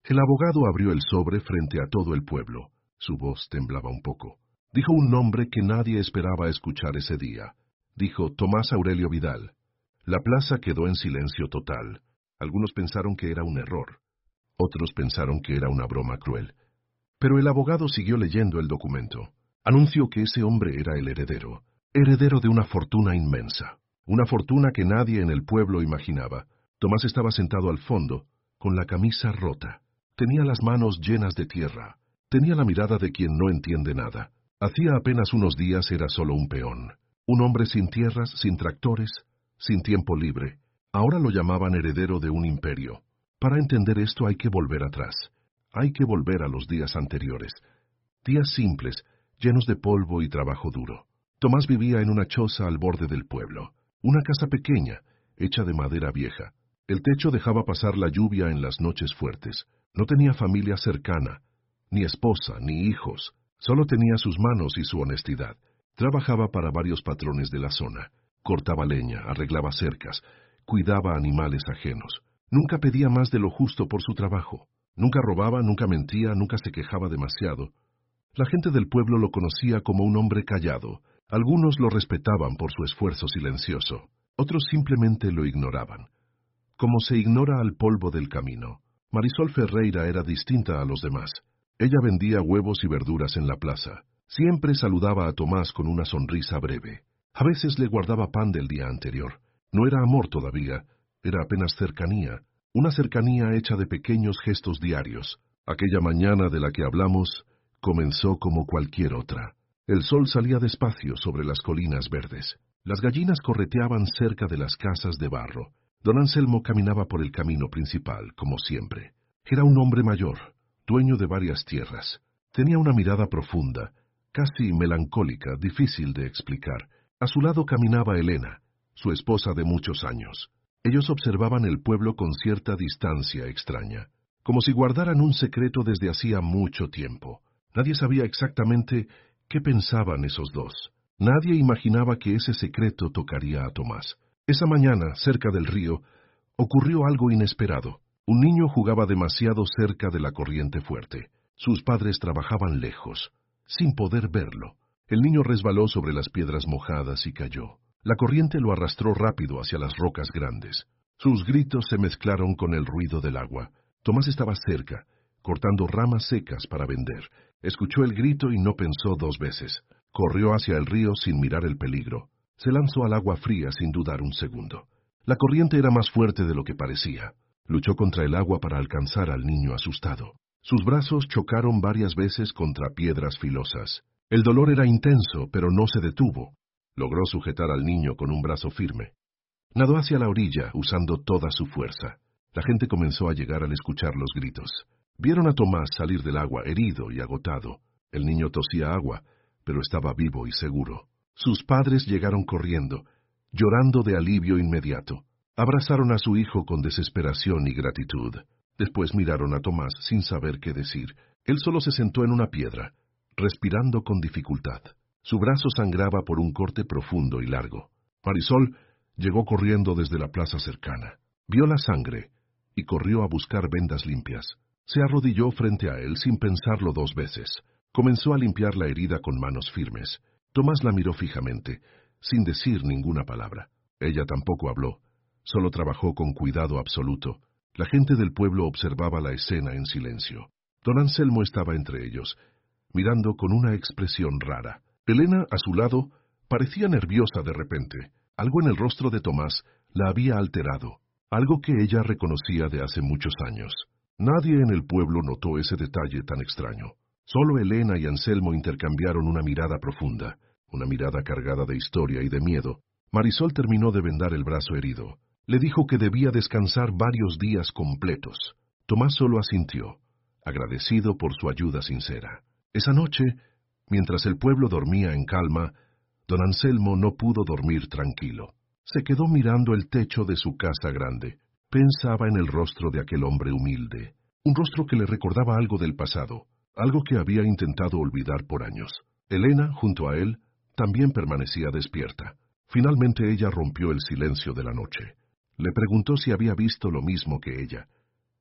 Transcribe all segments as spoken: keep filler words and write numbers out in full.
El abogado abrió el sobre frente a todo el pueblo. Su voz temblaba un poco. Dijo un nombre que nadie esperaba escuchar ese día. Dijo Tomás Aurelio Vidal. La plaza quedó en silencio total. Algunos pensaron que era un error. Otros pensaron que era una broma cruel. Pero el abogado siguió leyendo el documento. Anunció que ese hombre era el heredero. Heredero de una fortuna inmensa. Una fortuna que nadie en el pueblo imaginaba. Tomás estaba sentado al fondo, con la camisa rota. Tenía las manos llenas de tierra. Tenía la mirada de quien no entiende nada. Hacía apenas unos días era solo un peón. Un hombre sin tierras, sin tractores, sin tiempo libre. Ahora lo llamaban heredero de un imperio. Para entender esto hay que volver atrás. Hay que volver a los días anteriores. Días simples, llenos de polvo y trabajo duro. Tomás vivía en una choza al borde del pueblo. Una casa pequeña, hecha de madera vieja. El techo dejaba pasar la lluvia en las noches fuertes. No tenía familia cercana, ni esposa, ni hijos. Solo tenía sus manos y su honestidad. Trabajaba para varios patrones de la zona. Cortaba leña, arreglaba cercas, cuidaba animales ajenos. Nunca pedía más de lo justo por su trabajo. Nunca robaba, nunca mentía, nunca se quejaba demasiado. La gente del pueblo lo conocía como un hombre callado. Algunos lo respetaban por su esfuerzo silencioso. Otros simplemente lo ignoraban. Como se ignora al polvo del camino. Marisol Ferreira era distinta a los demás. Ella vendía huevos y verduras en la plaza. Siempre saludaba a Tomás con una sonrisa breve. A veces le guardaba pan del día anterior. No era amor todavía, era apenas cercanía. Una cercanía hecha de pequeños gestos diarios. Aquella mañana de la que hablamos comenzó como cualquier otra. El sol salía despacio sobre las colinas verdes. Las gallinas correteaban cerca de las casas de barro. Don Anselmo caminaba por el camino principal, como siempre. Era un hombre mayor, dueño de varias tierras. Tenía una mirada profunda, casi melancólica, difícil de explicar. A su lado caminaba Elena, su esposa de muchos años. Ellos observaban el pueblo con cierta distancia extraña, como si guardaran un secreto desde hacía mucho tiempo. Nadie sabía exactamente qué pensaban esos dos. Nadie imaginaba que ese secreto tocaría a Tomás. Esa mañana, cerca del río, ocurrió algo inesperado. Un niño jugaba demasiado cerca de la corriente fuerte. Sus padres trabajaban lejos, sin poder verlo. El niño resbaló sobre las piedras mojadas y cayó. La corriente lo arrastró rápido hacia las rocas grandes. Sus gritos se mezclaron con el ruido del agua. Tomás estaba cerca, cortando ramas secas para vender. Escuchó el grito y no pensó dos veces. Corrió hacia el río sin mirar el peligro. Se lanzó al agua fría sin dudar un segundo. La corriente era más fuerte de lo que parecía. Luchó contra el agua para alcanzar al niño asustado. Sus brazos chocaron varias veces contra piedras filosas. El dolor era intenso, pero no se detuvo. Logró sujetar al niño con un brazo firme. Nadó hacia la orilla, usando toda su fuerza. La gente comenzó a llegar al escuchar los gritos. Vieron a Tomás salir del agua herido y agotado. El niño tosía agua, pero estaba vivo y seguro. Sus padres llegaron corriendo, llorando de alivio inmediato. Abrazaron a su hijo con desesperación y gratitud. Después miraron a Tomás sin saber qué decir. Él solo se sentó en una piedra, respirando con dificultad. Su brazo sangraba por un corte profundo y largo. Marisol llegó corriendo desde la plaza cercana. Vio la sangre y corrió a buscar vendas limpias. Se arrodilló frente a él sin pensarlo dos veces. Comenzó a limpiar la herida con manos firmes. Tomás la miró fijamente, sin decir ninguna palabra. Ella tampoco habló, solo trabajó con cuidado absoluto. La gente del pueblo observaba la escena en silencio. Don Anselmo estaba entre ellos, mirando con una expresión rara. Elena, a su lado, parecía nerviosa de repente. Algo en el rostro de Tomás la había alterado, algo que ella reconocía de hace muchos años. Nadie en el pueblo notó ese detalle tan extraño. Solo Elena y Anselmo intercambiaron una mirada profunda, una mirada cargada de historia y de miedo. Marisol terminó de vendar el brazo herido. Le dijo que debía descansar varios días completos. Tomás solo asintió, agradecido por su ayuda sincera. Esa noche, mientras el pueblo dormía en calma, don Anselmo no pudo dormir tranquilo. Se quedó mirando el techo de su casa grande. Pensaba en el rostro de aquel hombre humilde, un rostro que le recordaba algo del pasado, algo que había intentado olvidar por años. Elena, junto a él, también permanecía despierta. Finalmente ella rompió el silencio de la noche. Le preguntó si había visto lo mismo que ella.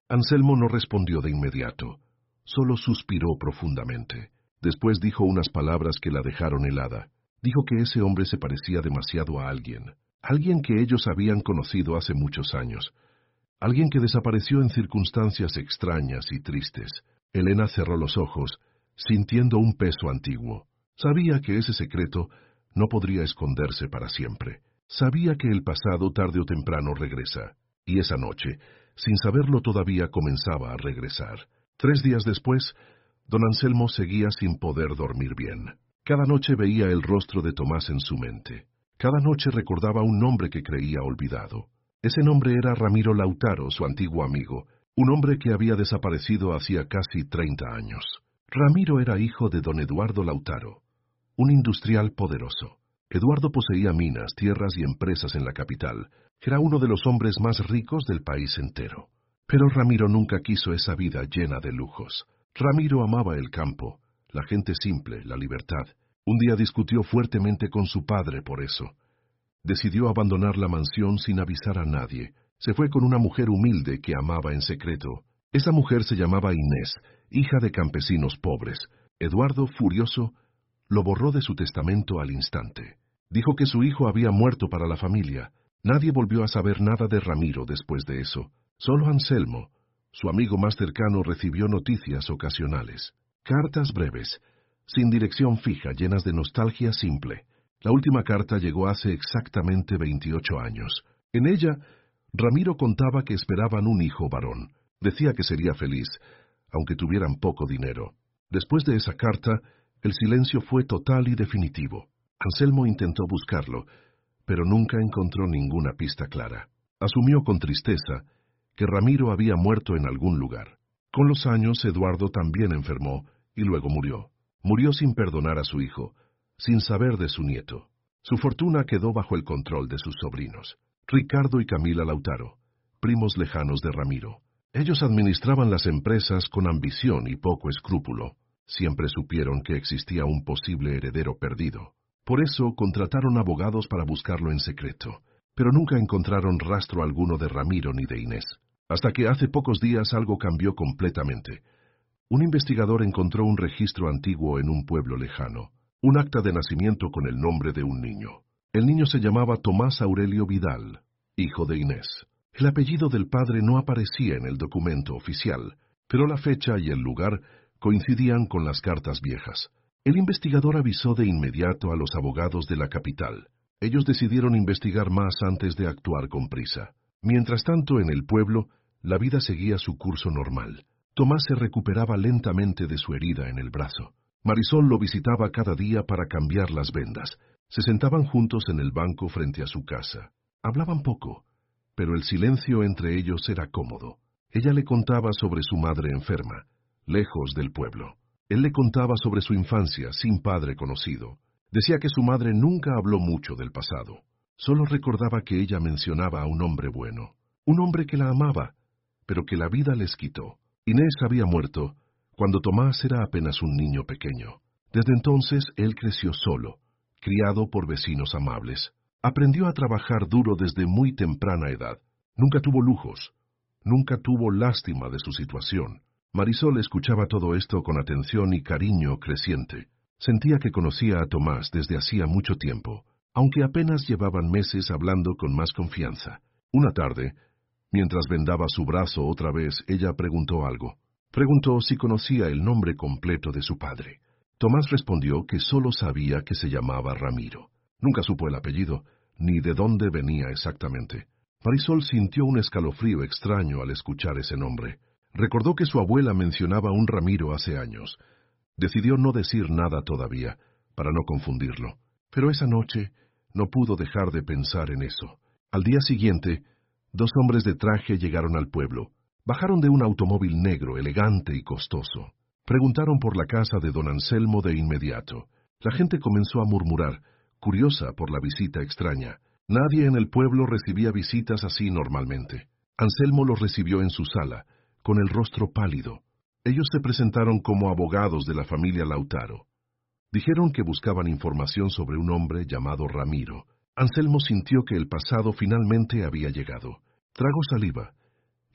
Anselmo no respondió de inmediato, solo suspiró profundamente. Después dijo unas palabras que la dejaron helada. Dijo que ese hombre se parecía demasiado a alguien, alguien que ellos habían conocido hace muchos años, alguien que desapareció en circunstancias extrañas y tristes. Elena cerró los ojos, sintiendo un peso antiguo. Sabía que ese secreto no podría esconderse para siempre. Sabía que el pasado tarde o temprano regresa, y esa noche, sin saberlo todavía, comenzaba a regresar. Tres días después, don Anselmo seguía sin poder dormir bien. Cada noche veía el rostro de Tomás en su mente. Cada noche recordaba un nombre que creía olvidado. Ese nombre era Ramiro Lautaro, su antiguo amigo, un hombre que había desaparecido hacía casi treinta años. Ramiro era hijo de don Eduardo Lautaro, un industrial poderoso. Eduardo poseía minas, tierras y empresas en la capital. Era uno de los hombres más ricos del país entero. Pero Ramiro nunca quiso esa vida llena de lujos. Ramiro amaba el campo, la gente simple, la libertad. Un día discutió fuertemente con su padre por eso. Decidió abandonar la mansión sin avisar a nadie. Se fue con una mujer humilde que amaba en secreto. Esa mujer se llamaba Inés, hija de campesinos pobres. Eduardo, furioso, lo borró de su testamento al instante. Dijo que su hijo había muerto para la familia. Nadie volvió a saber nada de Ramiro después de eso. Solo Anselmo, su amigo más cercano, recibió noticias ocasionales. Cartas breves, sin dirección fija, llenas de nostalgia simple. La última carta llegó hace exactamente veintiocho años. En ella, Ramiro contaba que esperaban un hijo varón. Decía que sería feliz, aunque tuvieran poco dinero. Después de esa carta, el silencio fue total y definitivo. Anselmo intentó buscarlo, pero nunca encontró ninguna pista clara. Asumió con tristeza que Ramiro había muerto en algún lugar. Con los años, Eduardo también enfermó y luego murió. Murió sin perdonar a su hijo, sin saber de su nieto. Su fortuna quedó bajo el control de sus sobrinos, Ricardo y Camila Lautaro, primos lejanos de Ramiro. Ellos administraban las empresas con ambición y poco escrúpulo. Siempre supieron que existía un posible heredero perdido. Por eso contrataron abogados para buscarlo en secreto, pero nunca encontraron rastro alguno de Ramiro ni de Inés. Hasta que hace pocos días algo cambió completamente. Un investigador encontró un registro antiguo en un pueblo lejano, un acta de nacimiento con el nombre de un niño. El niño se llamaba Tomás Aurelio Vidal, hijo de Inés. El apellido del padre no aparecía en el documento oficial, pero la fecha y el lugar coincidían con las cartas viejas. El investigador avisó de inmediato a los abogados de la capital. Ellos decidieron investigar más antes de actuar con prisa. Mientras tanto, en el pueblo, la vida seguía su curso normal. Tomás se recuperaba lentamente de su herida en el brazo. Marisol lo visitaba cada día para cambiar las vendas. Se sentaban juntos en el banco frente a su casa. Hablaban poco, pero el silencio entre ellos era cómodo. Ella le contaba sobre su madre enferma, lejos del pueblo. Él le contaba sobre su infancia, sin padre conocido. Decía que su madre nunca habló mucho del pasado. Solo recordaba que ella mencionaba a un hombre bueno, un hombre que la amaba, pero que la vida les quitó. Inés había muerto cuando Tomás era apenas un niño pequeño. Desde entonces él creció solo, criado por vecinos amables. Aprendió a trabajar duro desde muy temprana edad. Nunca tuvo lujos, nunca tuvo lástima de su situación. Marisol escuchaba todo esto con atención y cariño creciente. Sentía que conocía a Tomás desde hacía mucho tiempo, aunque apenas llevaban meses hablando con más confianza. Una tarde, mientras vendaba su brazo otra vez, ella preguntó algo. Preguntó si conocía el nombre completo de su padre. Tomás respondió que solo sabía que se llamaba Ramiro. Nunca supo el apellido, ni de dónde venía exactamente. Marisol sintió un escalofrío extraño al escuchar ese nombre. Recordó que su abuela mencionaba un Ramiro hace años. Decidió no decir nada todavía, para no confundirlo. Pero esa noche no pudo dejar de pensar en eso. Al día siguiente, dos hombres de traje llegaron al pueblo. Bajaron de un automóvil negro, elegante y costoso. Preguntaron por la casa de don Anselmo de inmediato. La gente comenzó a murmurar, curiosa por la visita extraña. Nadie en el pueblo recibía visitas así normalmente. Anselmo los recibió en su sala, con el rostro pálido. Ellos se presentaron como abogados de la familia Lautaro. Dijeron que buscaban información sobre un hombre llamado Ramiro. Anselmo sintió que el pasado finalmente había llegado. Tragó saliva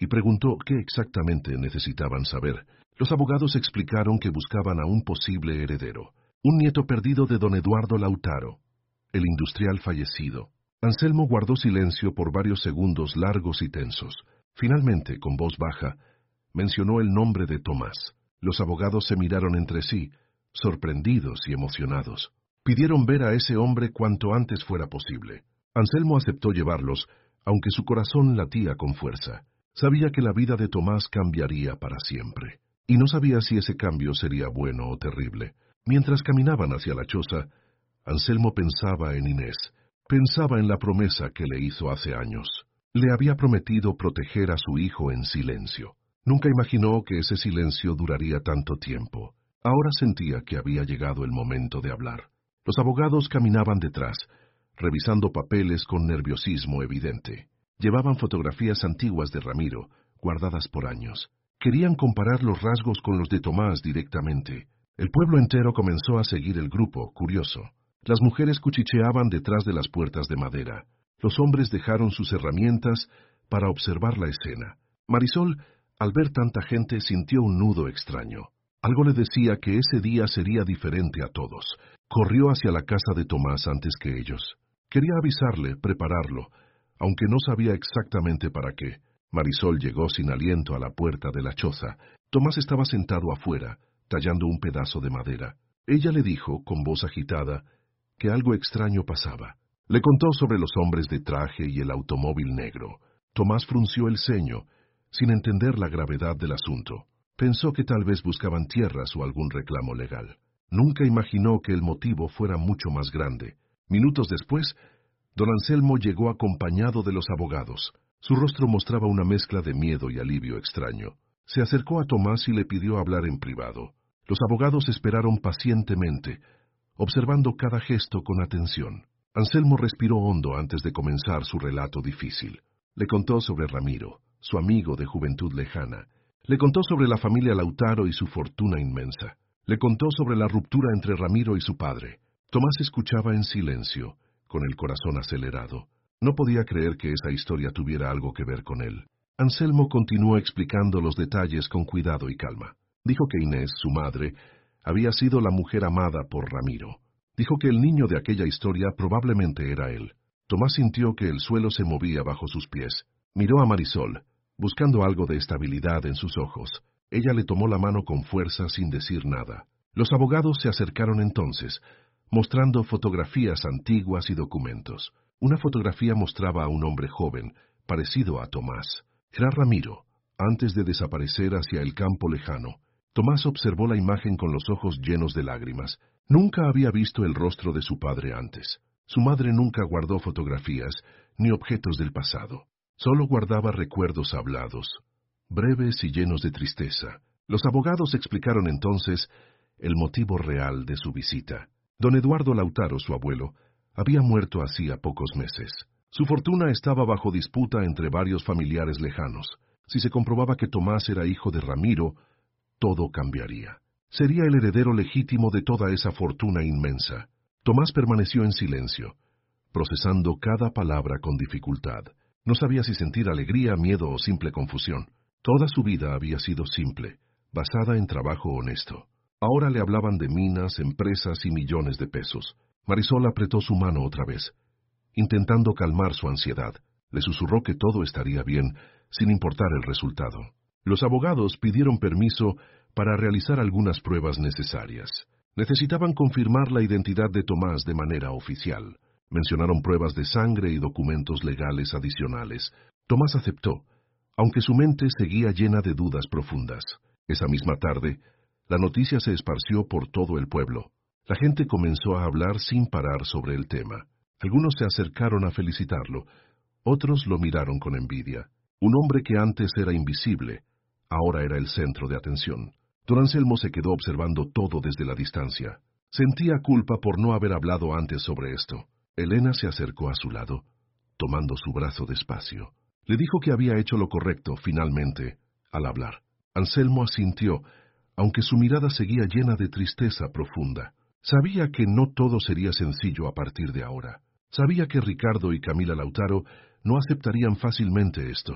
y preguntó qué exactamente necesitaban saber. Los abogados explicaron que buscaban a un posible heredero, un nieto perdido de don Eduardo Lautaro, el industrial fallecido. Anselmo guardó silencio por varios segundos largos y tensos. Finalmente, con voz baja, mencionó el nombre de Tomás. Los abogados se miraron entre sí, sorprendidos y emocionados. Pidieron ver a ese hombre cuanto antes fuera posible. Anselmo aceptó llevarlos, aunque su corazón latía con fuerza. Sabía que la vida de Tomás cambiaría para siempre, y no sabía si ese cambio sería bueno o terrible. Mientras caminaban hacia la choza, Anselmo pensaba en Inés, pensaba en la promesa que le hizo hace años. Le había prometido proteger a su hijo en silencio. Nunca imaginó que ese silencio duraría tanto tiempo. Ahora sentía que había llegado el momento de hablar. Los abogados caminaban detrás, revisando papeles con nerviosismo evidente. Llevaban fotografías antiguas de Ramiro, guardadas por años. Querían comparar los rasgos con los de Tomás directamente. El pueblo entero comenzó a seguir el grupo, curioso. Las mujeres cuchicheaban detrás de las puertas de madera. Los hombres dejaron sus herramientas para observar la escena. Marisol, al ver tanta gente, sintió un nudo extraño. Algo le decía que ese día sería diferente a todos. Corrió hacia la casa de Tomás antes que ellos. Quería avisarle, prepararlo, aunque no sabía exactamente para qué. Marisol llegó sin aliento a la puerta de la choza. Tomás estaba sentado afuera, tallando un pedazo de madera. Ella le dijo, con voz agitada, que algo extraño pasaba. Le contó sobre los hombres de traje y el automóvil negro. Tomás frunció el ceño, sin entender la gravedad del asunto. Pensó que tal vez buscaban tierras o algún reclamo legal. Nunca imaginó que el motivo fuera mucho más grande. Minutos después, don Anselmo llegó acompañado de los abogados. Su rostro mostraba una mezcla de miedo y alivio extraño. Se acercó a Tomás y le pidió hablar en privado. Los abogados esperaron pacientemente, observando cada gesto con atención. Anselmo respiró hondo antes de comenzar su relato difícil. Le contó sobre Ramiro, su amigo de juventud lejana. Le contó sobre la familia Lautaro y su fortuna inmensa. Le contó sobre la ruptura entre Ramiro y su padre. Tomás escuchaba en silencio, con el corazón acelerado. No podía creer que esa historia tuviera algo que ver con él. Anselmo continuó explicando los detalles con cuidado y calma. Dijo que Inés, su madre, había sido la mujer amada por Ramiro. Dijo que el niño de aquella historia probablemente era él. Tomás sintió que el suelo se movía bajo sus pies. Miró a Marisol, buscando algo de estabilidad en sus ojos. Ella le tomó la mano con fuerza sin decir nada. Los abogados se acercaron entonces, mostrando fotografías antiguas y documentos. Una fotografía mostraba a un hombre joven, parecido a Tomás. Era Ramiro, antes de desaparecer hacia el campo lejano. Tomás observó la imagen con los ojos llenos de lágrimas. Nunca había visto el rostro de su padre antes. Su madre nunca guardó fotografías ni objetos del pasado. Solo guardaba recuerdos hablados, breves y llenos de tristeza. Los abogados explicaron entonces el motivo real de su visita. Don Eduardo Lautaro, su abuelo, había muerto hacía pocos meses. Su fortuna estaba bajo disputa entre varios familiares lejanos. Si se comprobaba que Tomás era hijo de Ramiro, todo cambiaría. Sería el heredero legítimo de toda esa fortuna inmensa. Tomás permaneció en silencio, procesando cada palabra con dificultad. No sabía si sentir alegría, miedo o simple confusión. Toda su vida había sido simple, basada en trabajo honesto. Ahora le hablaban de minas, empresas y millones de pesos. Marisol apretó su mano otra vez, intentando calmar su ansiedad. Le susurró que todo estaría bien, sin importar el resultado. Los abogados pidieron permiso para realizar algunas pruebas necesarias. Necesitaban confirmar la identidad de Tomás de manera oficial. Mencionaron pruebas de sangre y documentos legales adicionales. Tomás aceptó, aunque su mente seguía llena de dudas profundas. Esa misma tarde, la noticia se esparció por todo el pueblo. La gente comenzó a hablar sin parar sobre el tema. Algunos se acercaron a felicitarlo, otros lo miraron con envidia. Un hombre que antes era invisible, ahora era el centro de atención. Don Anselmo se quedó observando todo desde la distancia. Sentía culpa por no haber hablado antes sobre esto. Elena se acercó a su lado, tomando su brazo despacio. Le dijo que había hecho lo correcto, finalmente, al hablar. Anselmo asintió, aunque su mirada seguía llena de tristeza profunda. Sabía que no todo sería sencillo a partir de ahora. Sabía que Ricardo y Camila Lautaro no aceptarían fácilmente esto.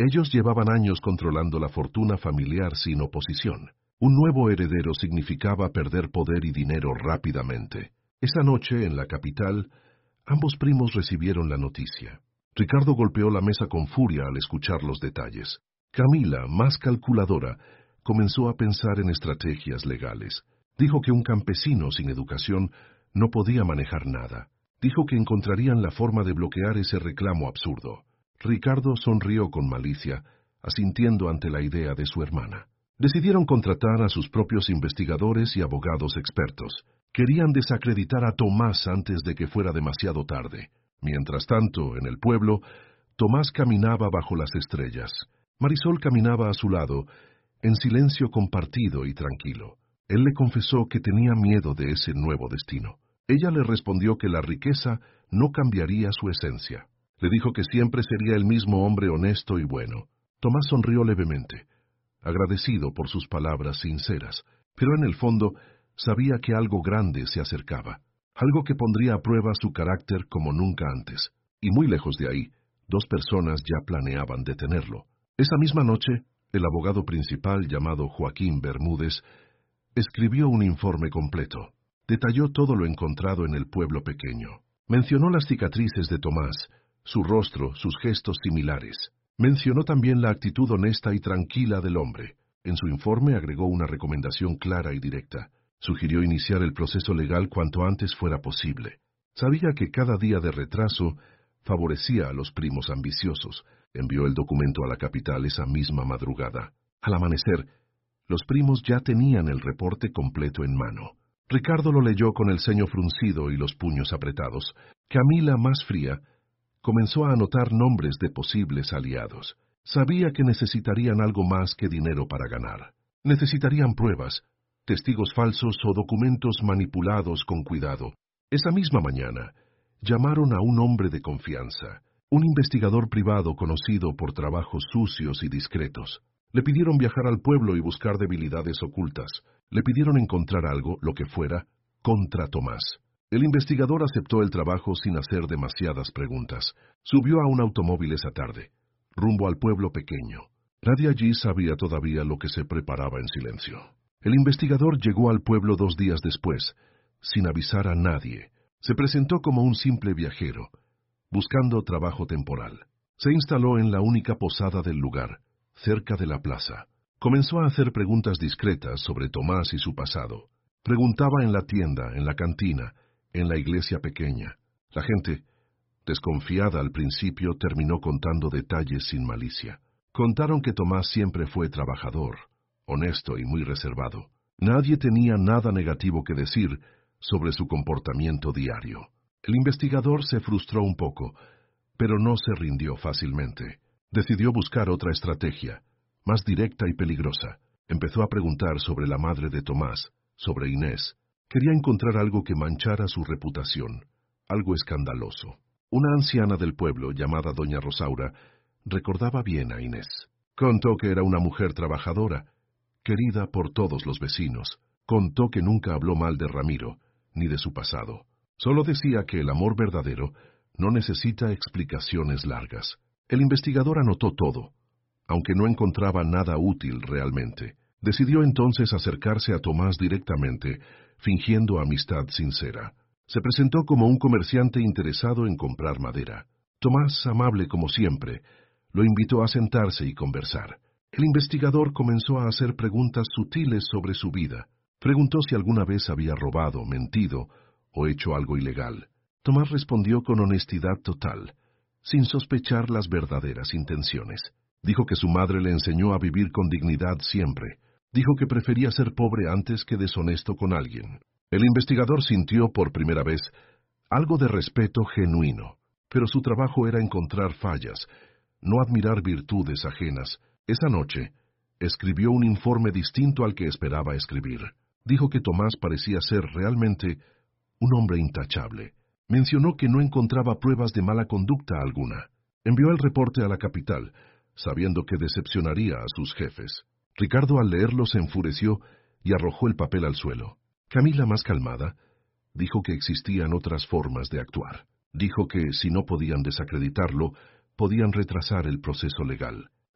Ellos llevaban años controlando la fortuna familiar sin oposición. Un nuevo heredero significaba perder poder y dinero rápidamente. Esa noche, en la capital, ambos primos recibieron la noticia. Ricardo golpeó la mesa con furia al escuchar los detalles. Camila, más calculadora, comenzó a pensar en estrategias legales. Dijo que un campesino sin educación no podía manejar nada. Dijo que encontrarían la forma de bloquear ese reclamo absurdo. Ricardo sonrió con malicia, asintiendo ante la idea de su hermana. Decidieron contratar a sus propios investigadores y abogados expertos. Querían desacreditar a Tomás antes de que fuera demasiado tarde. Mientras tanto, en el pueblo, Tomás caminaba bajo las estrellas. Marisol caminaba a su lado, en silencio compartido y tranquilo. Él le confesó que tenía miedo de ese nuevo destino. Ella le respondió que la riqueza no cambiaría su esencia. Le dijo que siempre sería el mismo hombre honesto y bueno. Tomás sonrió levemente, agradecido por sus palabras sinceras, pero en el fondo sabía que algo grande se acercaba, algo que pondría a prueba su carácter como nunca antes. Y muy lejos de ahí, dos personas ya planeaban detenerlo. Esa misma noche, el abogado principal, llamado Joaquín Bermúdez, escribió un informe completo. Detalló todo lo encontrado en el pueblo pequeño. Mencionó las cicatrices de Tomás, su rostro, sus gestos similares. Mencionó también la actitud honesta y tranquila del hombre. En su informe agregó una recomendación clara y directa. Sugirió iniciar el proceso legal cuanto antes fuera posible. Sabía que cada día de retraso favorecía a los primos ambiciosos. Envió el documento a la capital esa misma madrugada. Al amanecer, los primos ya tenían el reporte completo en mano. Ricardo lo leyó con el ceño fruncido y los puños apretados. Camila, más fría, comenzó a anotar nombres de posibles aliados. Sabía que necesitarían algo más que dinero para ganar. Necesitarían pruebas, testigos falsos o documentos manipulados con cuidado. Esa misma mañana, llamaron a un hombre de confianza, un investigador privado conocido por trabajos sucios y discretos. Le pidieron viajar al pueblo y buscar debilidades ocultas. Le pidieron encontrar algo, lo que fuera, contra Tomás. El investigador aceptó el trabajo sin hacer demasiadas preguntas. Subió a un automóvil esa tarde, rumbo al pueblo pequeño. Nadie allí sabía todavía lo que se preparaba en silencio. El investigador llegó al pueblo dos días después, sin avisar a nadie. Se presentó como un simple viajero, buscando trabajo temporal. Se instaló en la única posada del lugar, cerca de la plaza. Comenzó a hacer preguntas discretas sobre Tomás y su pasado. Preguntaba en la tienda, en la cantina, en la iglesia pequeña. La gente, desconfiada al principio, terminó contando detalles sin malicia. Contaron que Tomás siempre fue trabajador, honesto y muy reservado. Nadie tenía nada negativo que decir sobre su comportamiento diario. El investigador se frustró un poco, pero no se rindió fácilmente. Decidió buscar otra estrategia, más directa y peligrosa. Empezó a preguntar sobre la madre de Tomás, sobre Inés. Quería encontrar algo que manchara su reputación, algo escandaloso. Una anciana del pueblo, llamada doña Rosaura, recordaba bien a Inés. Contó que era una mujer trabajadora, querida por todos los vecinos. Contó que nunca habló mal de Ramiro, ni de su pasado. Solo decía que el amor verdadero no necesita explicaciones largas. El investigador anotó todo, aunque no encontraba nada útil realmente. Decidió entonces acercarse a Tomás directamente, fingiendo amistad sincera. Se presentó como un comerciante interesado en comprar madera. Tomás, amable como siempre, lo invitó a sentarse y conversar. El investigador comenzó a hacer preguntas sutiles sobre su vida. Preguntó si alguna vez había robado, mentido o hecho algo ilegal. Tomás respondió con honestidad total, sin sospechar las verdaderas intenciones. Dijo que su madre le enseñó a vivir con dignidad siempre. Dijo que prefería ser pobre antes que deshonesto con alguien. El investigador sintió por primera vez algo de respeto genuino, pero su trabajo era encontrar fallas, no admirar virtudes ajenas. Esa noche, escribió un informe distinto al que esperaba escribir. Dijo que Tomás parecía ser realmente un hombre intachable. Mencionó que no encontraba pruebas de mala conducta alguna. Envió el reporte a la capital, sabiendo que decepcionaría a sus jefes. Ricardo al leerlo se enfureció y arrojó el papel al suelo. Camila, más calmada, dijo que existían otras formas de actuar. Dijo que, si no podían desacreditarlo, podían retrasar el proceso legal.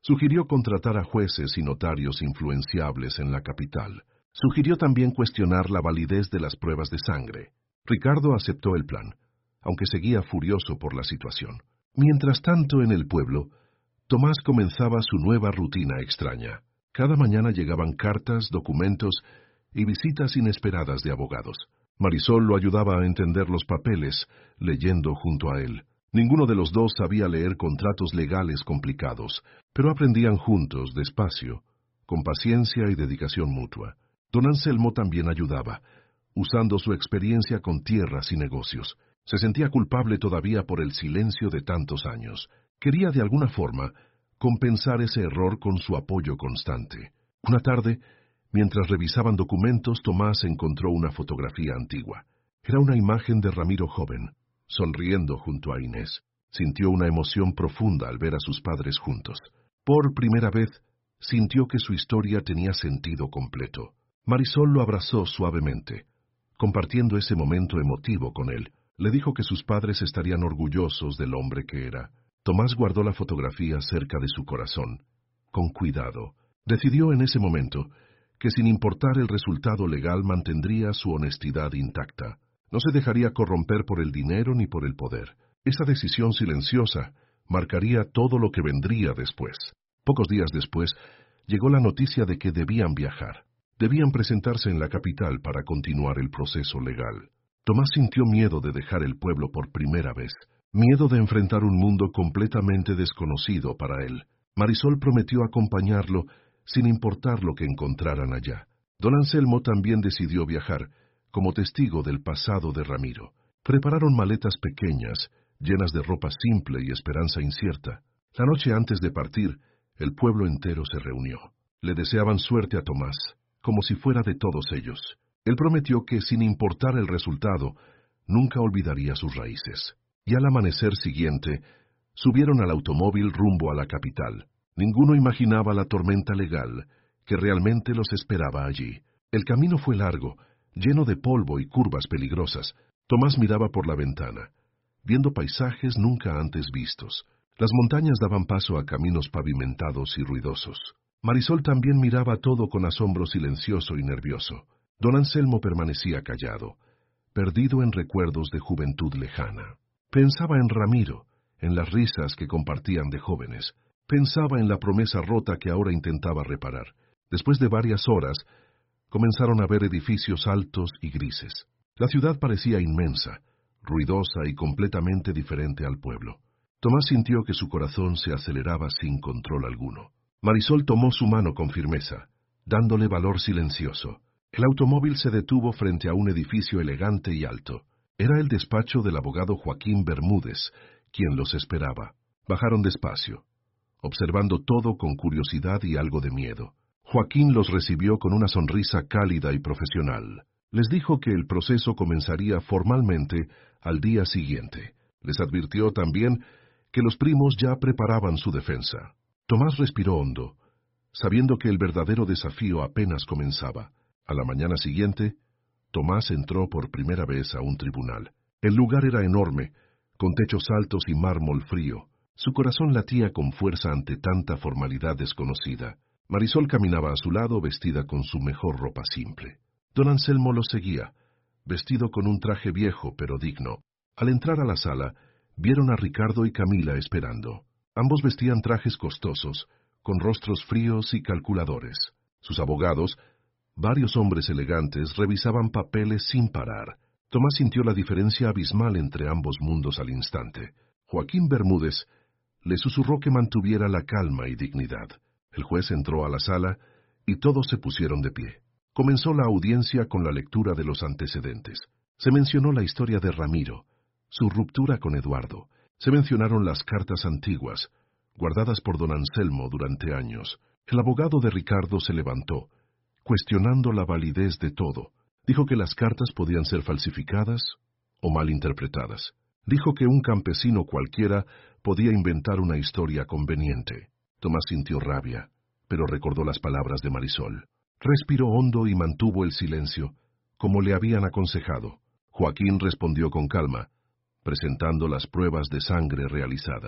Sugirió contratar a jueces y notarios influenciables en la capital. Sugirió también cuestionar la validez de las pruebas de sangre. Ricardo aceptó el plan, aunque seguía furioso por la situación. Mientras tanto, en el pueblo, Tomás comenzaba su nueva rutina extraña. Cada mañana llegaban cartas, documentos y visitas inesperadas de abogados. Marisol lo ayudaba a entender los papeles, leyendo junto a él. Ninguno de los dos sabía leer contratos legales complicados, pero aprendían juntos, despacio, con paciencia y dedicación mutua. Don Anselmo también ayudaba, usando su experiencia con tierras y negocios. Se sentía culpable todavía por el silencio de tantos años. Quería de alguna forma compensar ese error con su apoyo constante. Una tarde, mientras revisaban documentos, Tomás encontró una fotografía antigua. Era una imagen de Ramiro joven, sonriendo junto a Inés. Sintió una emoción profunda al ver a sus padres juntos. Por primera vez, sintió que su historia tenía sentido completo. Marisol lo abrazó suavemente. Compartiendo ese momento emotivo con él, le dijo que sus padres estarían orgullosos del hombre que era. Tomás guardó la fotografía cerca de su corazón. Con cuidado, decidió en ese momento que sin importar el resultado legal mantendría su honestidad intacta. No se dejaría corromper por el dinero ni por el poder. Esa decisión silenciosa marcaría todo lo que vendría después. Pocos días después, llegó la noticia de que debían viajar. Debían presentarse en la capital para continuar el proceso legal. Tomás sintió miedo de dejar el pueblo por primera vez, miedo de enfrentar un mundo completamente desconocido para él. Marisol prometió acompañarlo sin importar lo que encontraran allá. Don Anselmo también decidió viajar, como testigo del pasado de Ramiro. Prepararon maletas pequeñas, llenas de ropa simple y esperanza incierta. La noche antes de partir, el pueblo entero se reunió. Le deseaban suerte a Tomás, como si fuera de todos ellos. Él prometió que, sin importar el resultado, nunca olvidaría sus raíces. Y al amanecer siguiente, subieron al automóvil rumbo a la capital. Ninguno imaginaba la tormenta legal que realmente los esperaba allí. El camino fue largo, lleno de polvo y curvas peligrosas. Tomás miraba por la ventana, viendo paisajes nunca antes vistos. Las montañas daban paso a caminos pavimentados y ruidosos. Marisol también miraba todo con asombro silencioso y nervioso. Don Anselmo permanecía callado, perdido en recuerdos de juventud lejana. Pensaba en Ramiro, en las risas que compartían de jóvenes. Pensaba en la promesa rota que ahora intentaba reparar. Después de varias horas, comenzaron a ver edificios altos y grises. La ciudad parecía inmensa, ruidosa y completamente diferente al pueblo. Tomás sintió que su corazón se aceleraba sin control alguno. Marisol tomó su mano con firmeza, dándole valor silencioso. El automóvil se detuvo frente a un edificio elegante y alto. Era el despacho del abogado Joaquín Bermúdez, quien los esperaba. Bajaron despacio, observando todo con curiosidad y algo de miedo. Joaquín los recibió con una sonrisa cálida y profesional. Les dijo que el proceso comenzaría formalmente al día siguiente. Les advirtió también que los primos ya preparaban su defensa. Tomás respiró hondo, sabiendo que el verdadero desafío apenas comenzaba. A la mañana siguiente, Tomás entró por primera vez a un tribunal. El lugar era enorme, con techos altos y mármol frío. Su corazón latía con fuerza ante tanta formalidad desconocida. Marisol caminaba a su lado vestida con su mejor ropa simple. Don Anselmo lo seguía, vestido con un traje viejo pero digno. Al entrar a la sala, vieron a Ricardo y Camila esperando. Ambos vestían trajes costosos, con rostros fríos y calculadores. Sus abogados, varios hombres elegantes, revisaban papeles sin parar. Tomás sintió la diferencia abismal entre ambos mundos al instante. Joaquín Bermúdez le susurró que mantuviera la calma y dignidad. El juez entró a la sala y todos se pusieron de pie. Comenzó la audiencia con la lectura de los antecedentes. Se mencionó la historia de Ramiro, su ruptura con Eduardo. Se mencionaron las cartas antiguas, guardadas por don Anselmo durante años. El abogado de Ricardo se levantó, cuestionando la validez de todo. Dijo que las cartas podían ser falsificadas o malinterpretadas. Dijo que un campesino cualquiera podía inventar una historia conveniente. Tomás sintió rabia, pero recordó las palabras de Marisol. Respiró hondo y mantuvo el silencio, como le habían aconsejado. Joaquín respondió con calma, presentando las pruebas de sangre realizadas.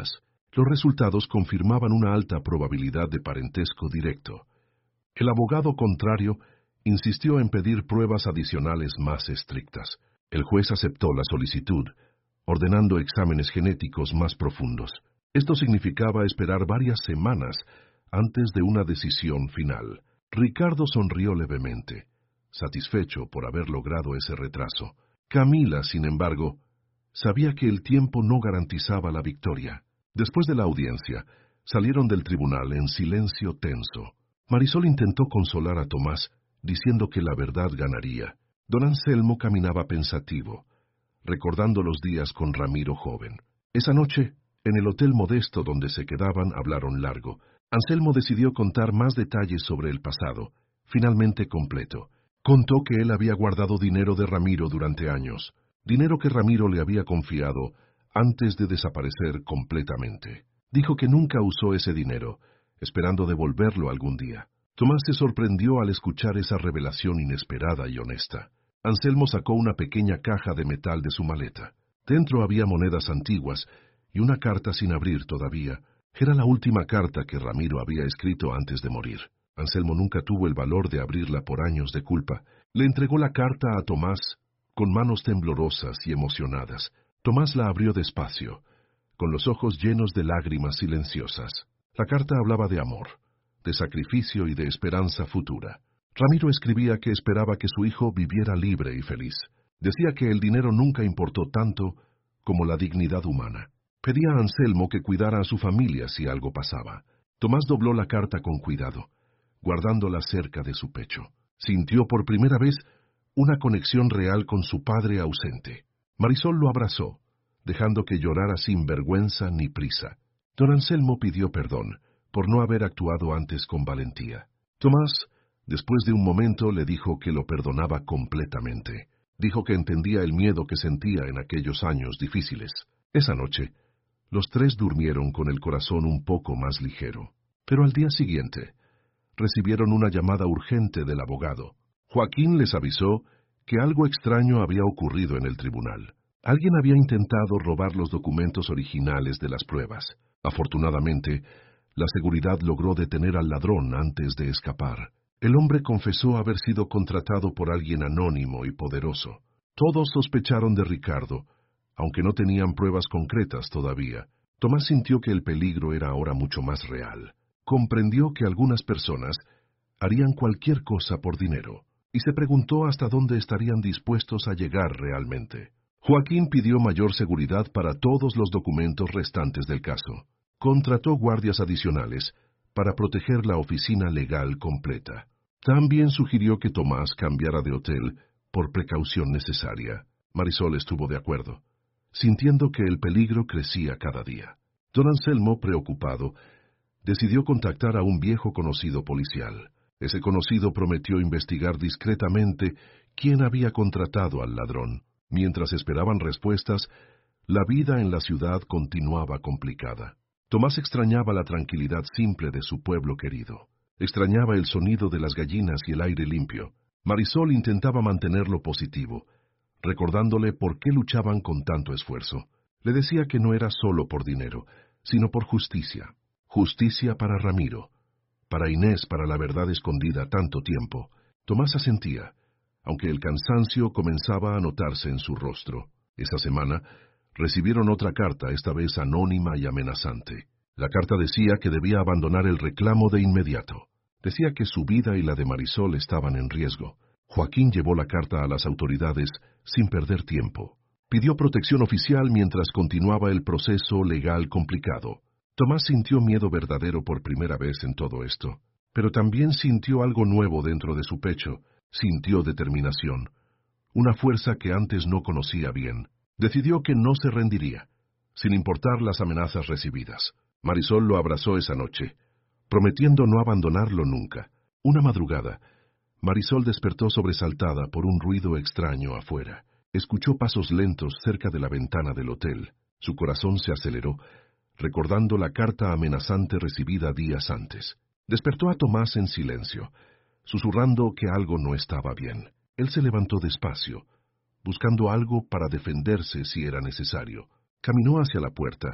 Los resultados confirmaban una alta probabilidad de parentesco directo. El abogado contrario insistió en pedir pruebas adicionales más estrictas. El juez aceptó la solicitud, ordenando exámenes genéticos más profundos. Esto significaba esperar varias semanas antes de una decisión final. Ricardo sonrió levemente, satisfecho por haber logrado ese retraso. Camila, sin embargo, sabía que el tiempo no garantizaba la victoria. Después de la audiencia, salieron del tribunal en silencio tenso. Marisol intentó consolar a Tomás, diciendo que la verdad ganaría. Don Anselmo caminaba pensativo, recordando los días con Ramiro joven. Esa noche, en el hotel modesto donde se quedaban, hablaron largo. Anselmo decidió contar más detalles sobre el pasado, finalmente completo. Contó que él había guardado dinero de Ramiro durante años, dinero que Ramiro le había confiado antes de desaparecer completamente. Dijo que nunca usó ese dinero, esperando devolverlo algún día. Tomás se sorprendió al escuchar esa revelación inesperada y honesta. Anselmo sacó una pequeña caja de metal de su maleta. Dentro había monedas antiguas y una carta sin abrir todavía. Era la última carta que Ramiro había escrito antes de morir. Anselmo nunca tuvo el valor de abrirla por años de culpa. Le entregó la carta a Tomás con manos temblorosas y emocionadas. Tomás la abrió despacio, con los ojos llenos de lágrimas silenciosas. La carta hablaba de amor, de sacrificio y de esperanza futura. Ramiro escribía que esperaba que su hijo viviera libre y feliz. Decía que el dinero nunca importó tanto como la dignidad humana. Pedía a Anselmo que cuidara a su familia si algo pasaba. Tomás dobló la carta con cuidado, guardándola cerca de su pecho. Sintió por primera vez una conexión real con su padre ausente. Marisol lo abrazó, dejando que llorara sin vergüenza ni prisa. Don Anselmo pidió perdón por no haber actuado antes con valentía. Tomás, después de un momento, le dijo que lo perdonaba completamente. Dijo que entendía el miedo que sentía en aquellos años difíciles. Esa noche, los tres durmieron con el corazón un poco más ligero. Pero al día siguiente, recibieron una llamada urgente del abogado. Joaquín les avisó que algo extraño había ocurrido en el tribunal. Alguien había intentado robar los documentos originales de las pruebas. Afortunadamente, la seguridad logró detener al ladrón antes de escapar. El hombre confesó haber sido contratado por alguien anónimo y poderoso. Todos sospecharon de Ricardo, aunque no tenían pruebas concretas todavía. Tomás sintió que el peligro era ahora mucho más real. Comprendió que algunas personas harían cualquier cosa por dinero, y se preguntó hasta dónde estarían dispuestos a llegar realmente. Joaquín pidió mayor seguridad para todos los documentos restantes del caso. Contrató guardias adicionales para proteger la oficina legal completa. También sugirió que Tomás cambiara de hotel por precaución necesaria. Marisol estuvo de acuerdo, sintiendo que el peligro crecía cada día. Don Anselmo, preocupado, decidió contactar a un viejo conocido policial. Ese conocido prometió investigar discretamente quién había contratado al ladrón. Mientras esperaban respuestas, la vida en la ciudad continuaba complicada. Tomás extrañaba la tranquilidad simple de su pueblo querido. Extrañaba el sonido de las gallinas y el aire limpio. Marisol intentaba mantenerlo positivo, recordándole por qué luchaban con tanto esfuerzo. Le decía que no era solo por dinero, sino por justicia. Justicia para Ramiro, para Inés, para la verdad escondida tanto tiempo. Tomás asentía, aunque el cansancio comenzaba a notarse en su rostro. Esa semana recibieron otra carta, esta vez anónima y amenazante. La carta decía que debía abandonar el reclamo de inmediato. Decía que su vida y la de Marisol estaban en riesgo. Joaquín llevó la carta a las autoridades sin perder tiempo. Pidió protección oficial mientras continuaba el proceso legal complicado. Tomás sintió miedo verdadero por primera vez en todo esto, pero también sintió algo nuevo dentro de su pecho. Sintió determinación, una fuerza que antes no conocía bien. Decidió que no se rendiría, sin importar las amenazas recibidas. Marisol lo abrazó esa noche, prometiendo no abandonarlo nunca. Una madrugada, Marisol despertó sobresaltada por un ruido extraño afuera. Escuchó pasos lentos cerca de la ventana del hotel. Su corazón se aceleró, recordando la carta amenazante recibida días antes. Despertó a Tomás en silencio, susurrando que algo no estaba bien. Él se levantó despacio, buscando algo para defenderse si era necesario. Caminó hacia la puerta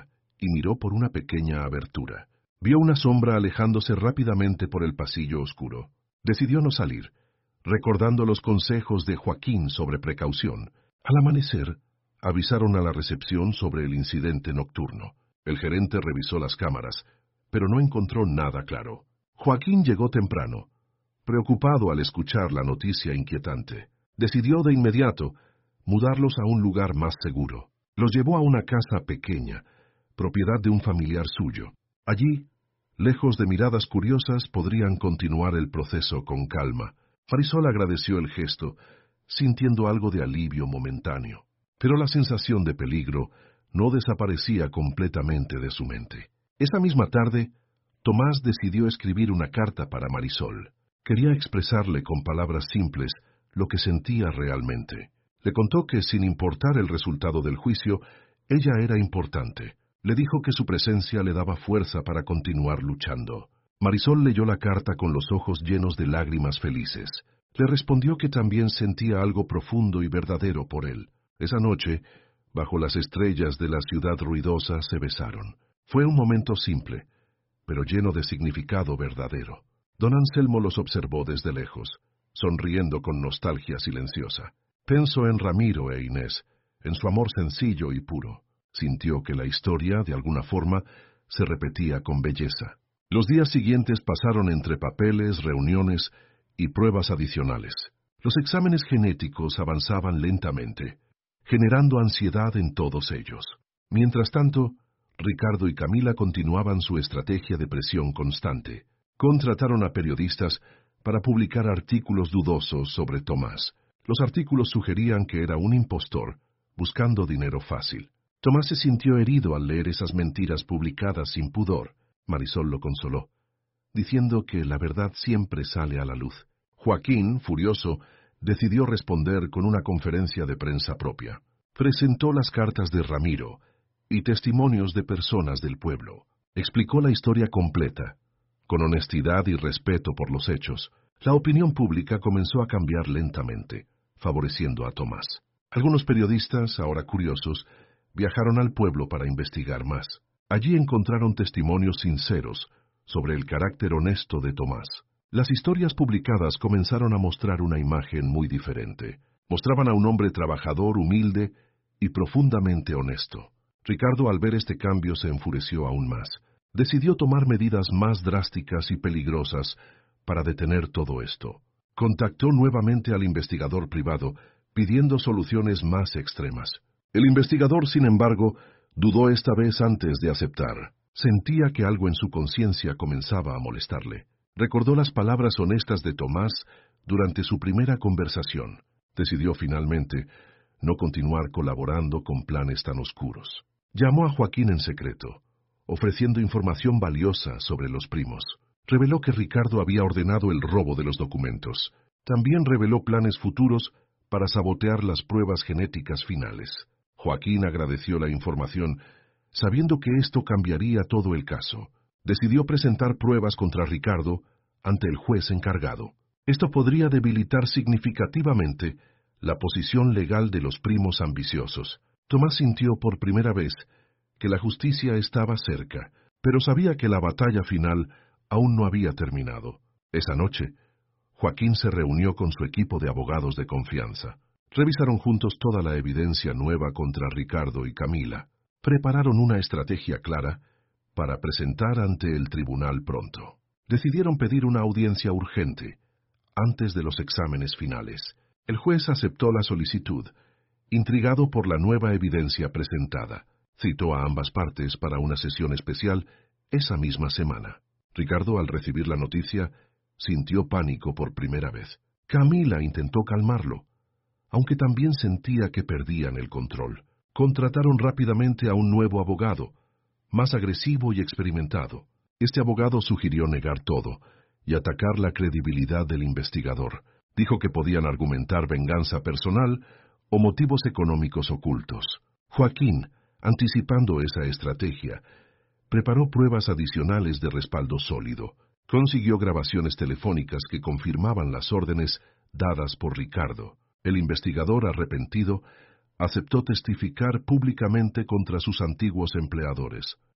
y miró por una pequeña abertura. Vio una sombra alejándose rápidamente por el pasillo oscuro. Decidió no salir, recordando los consejos de Joaquín sobre precaución. Al amanecer, avisaron a la recepción sobre el incidente nocturno. El gerente revisó las cámaras, pero no encontró nada claro. Joaquín llegó temprano, preocupado al escuchar la noticia inquietante. Decidió de inmediato mudarlos a un lugar más seguro. Los llevó a una casa pequeña, propiedad de un familiar suyo. Allí, lejos de miradas curiosas, podrían continuar el proceso con calma. Marisol agradeció el gesto, sintiendo algo de alivio momentáneo. Pero la sensación de peligro no desaparecía completamente de su mente. Esa misma tarde, Tomás decidió escribir una carta para Marisol. Quería expresarle con palabras simples lo que sentía realmente. Le contó que, sin importar el resultado del juicio, ella era importante. Le dijo que su presencia le daba fuerza para continuar luchando. Marisol leyó la carta con los ojos llenos de lágrimas felices. Le respondió que también sentía algo profundo y verdadero por él. Esa noche, bajo las estrellas de la ciudad ruidosa, se besaron. Fue un momento simple, pero lleno de significado verdadero. Don Anselmo los observó desde lejos, sonriendo con nostalgia silenciosa. Pensó en Ramiro e Inés, en su amor sencillo y puro. Sintió que la historia, de alguna forma, se repetía con belleza. Los días siguientes pasaron entre papeles, reuniones y pruebas adicionales. Los exámenes genéticos avanzaban lentamente, generando ansiedad en todos ellos. Mientras tanto, Ricardo y Camila continuaban su estrategia de presión constante. Contrataron a periodistas para publicar artículos dudosos sobre Tomás. Los artículos sugerían que era un impostor, buscando dinero fácil. Tomás se sintió herido al leer esas mentiras publicadas sin pudor. Marisol lo consoló, diciendo que la verdad siempre sale a la luz. Joaquín, furioso, decidió responder con una conferencia de prensa propia. Presentó las cartas de Ramiro y testimonios de personas del pueblo. Explicó la historia completa. Con honestidad y respeto por los hechos, la opinión pública comenzó a cambiar lentamente, favoreciendo a Tomás. Algunos periodistas, ahora curiosos, viajaron al pueblo para investigar más. Allí encontraron testimonios sinceros sobre el carácter honesto de Tomás. Las historias publicadas comenzaron a mostrar una imagen muy diferente. Mostraban a un hombre trabajador, humilde y profundamente honesto. Ricardo, al ver este cambio, se enfureció aún más. Decidió tomar medidas más drásticas y peligrosas para detener todo esto. Contactó nuevamente al investigador privado, pidiendo soluciones más extremas. El investigador, sin embargo, dudó esta vez antes de aceptar. Sentía que algo en su conciencia comenzaba a molestarle. Recordó las palabras honestas de Tomás durante su primera conversación. Decidió finalmente no continuar colaborando con planes tan oscuros. Llamó a Joaquín en secreto, ofreciendo información valiosa sobre los primos. Reveló que Ricardo había ordenado el robo de los documentos. También reveló planes futuros para sabotear las pruebas genéticas finales. Joaquín agradeció la información, sabiendo que esto cambiaría todo el caso. Decidió presentar pruebas contra Ricardo ante el juez encargado. Esto podría debilitar significativamente la posición legal de los primos ambiciosos. Tomás sintió por primera vez que la justicia estaba cerca, pero sabía que la batalla final aún no había terminado. Esa noche, Joaquín se reunió con su equipo de abogados de confianza. Revisaron juntos toda la evidencia nueva contra Ricardo y Camila. Prepararon una estrategia clara para presentar ante el tribunal pronto. Decidieron pedir una audiencia urgente, antes de los exámenes finales. El juez aceptó la solicitud, intrigado por la nueva evidencia presentada. Citó a ambas partes para una sesión especial esa misma semana. Ricardo, al recibir la noticia, sintió pánico por primera vez. Camila intentó calmarlo, aunque también sentía que perdían el control. Contrataron rápidamente a un nuevo abogado, más agresivo y experimentado. Este abogado sugirió negar todo y atacar la credibilidad del investigador. Dijo que podían argumentar venganza personal o motivos económicos ocultos. Joaquín, anticipando esa estrategia, preparó pruebas adicionales de respaldo sólido. Consiguió grabaciones telefónicas que confirmaban las órdenes dadas por Ricardo. El investigador, arrepentido, aceptó testificar públicamente contra sus antiguos empleadores.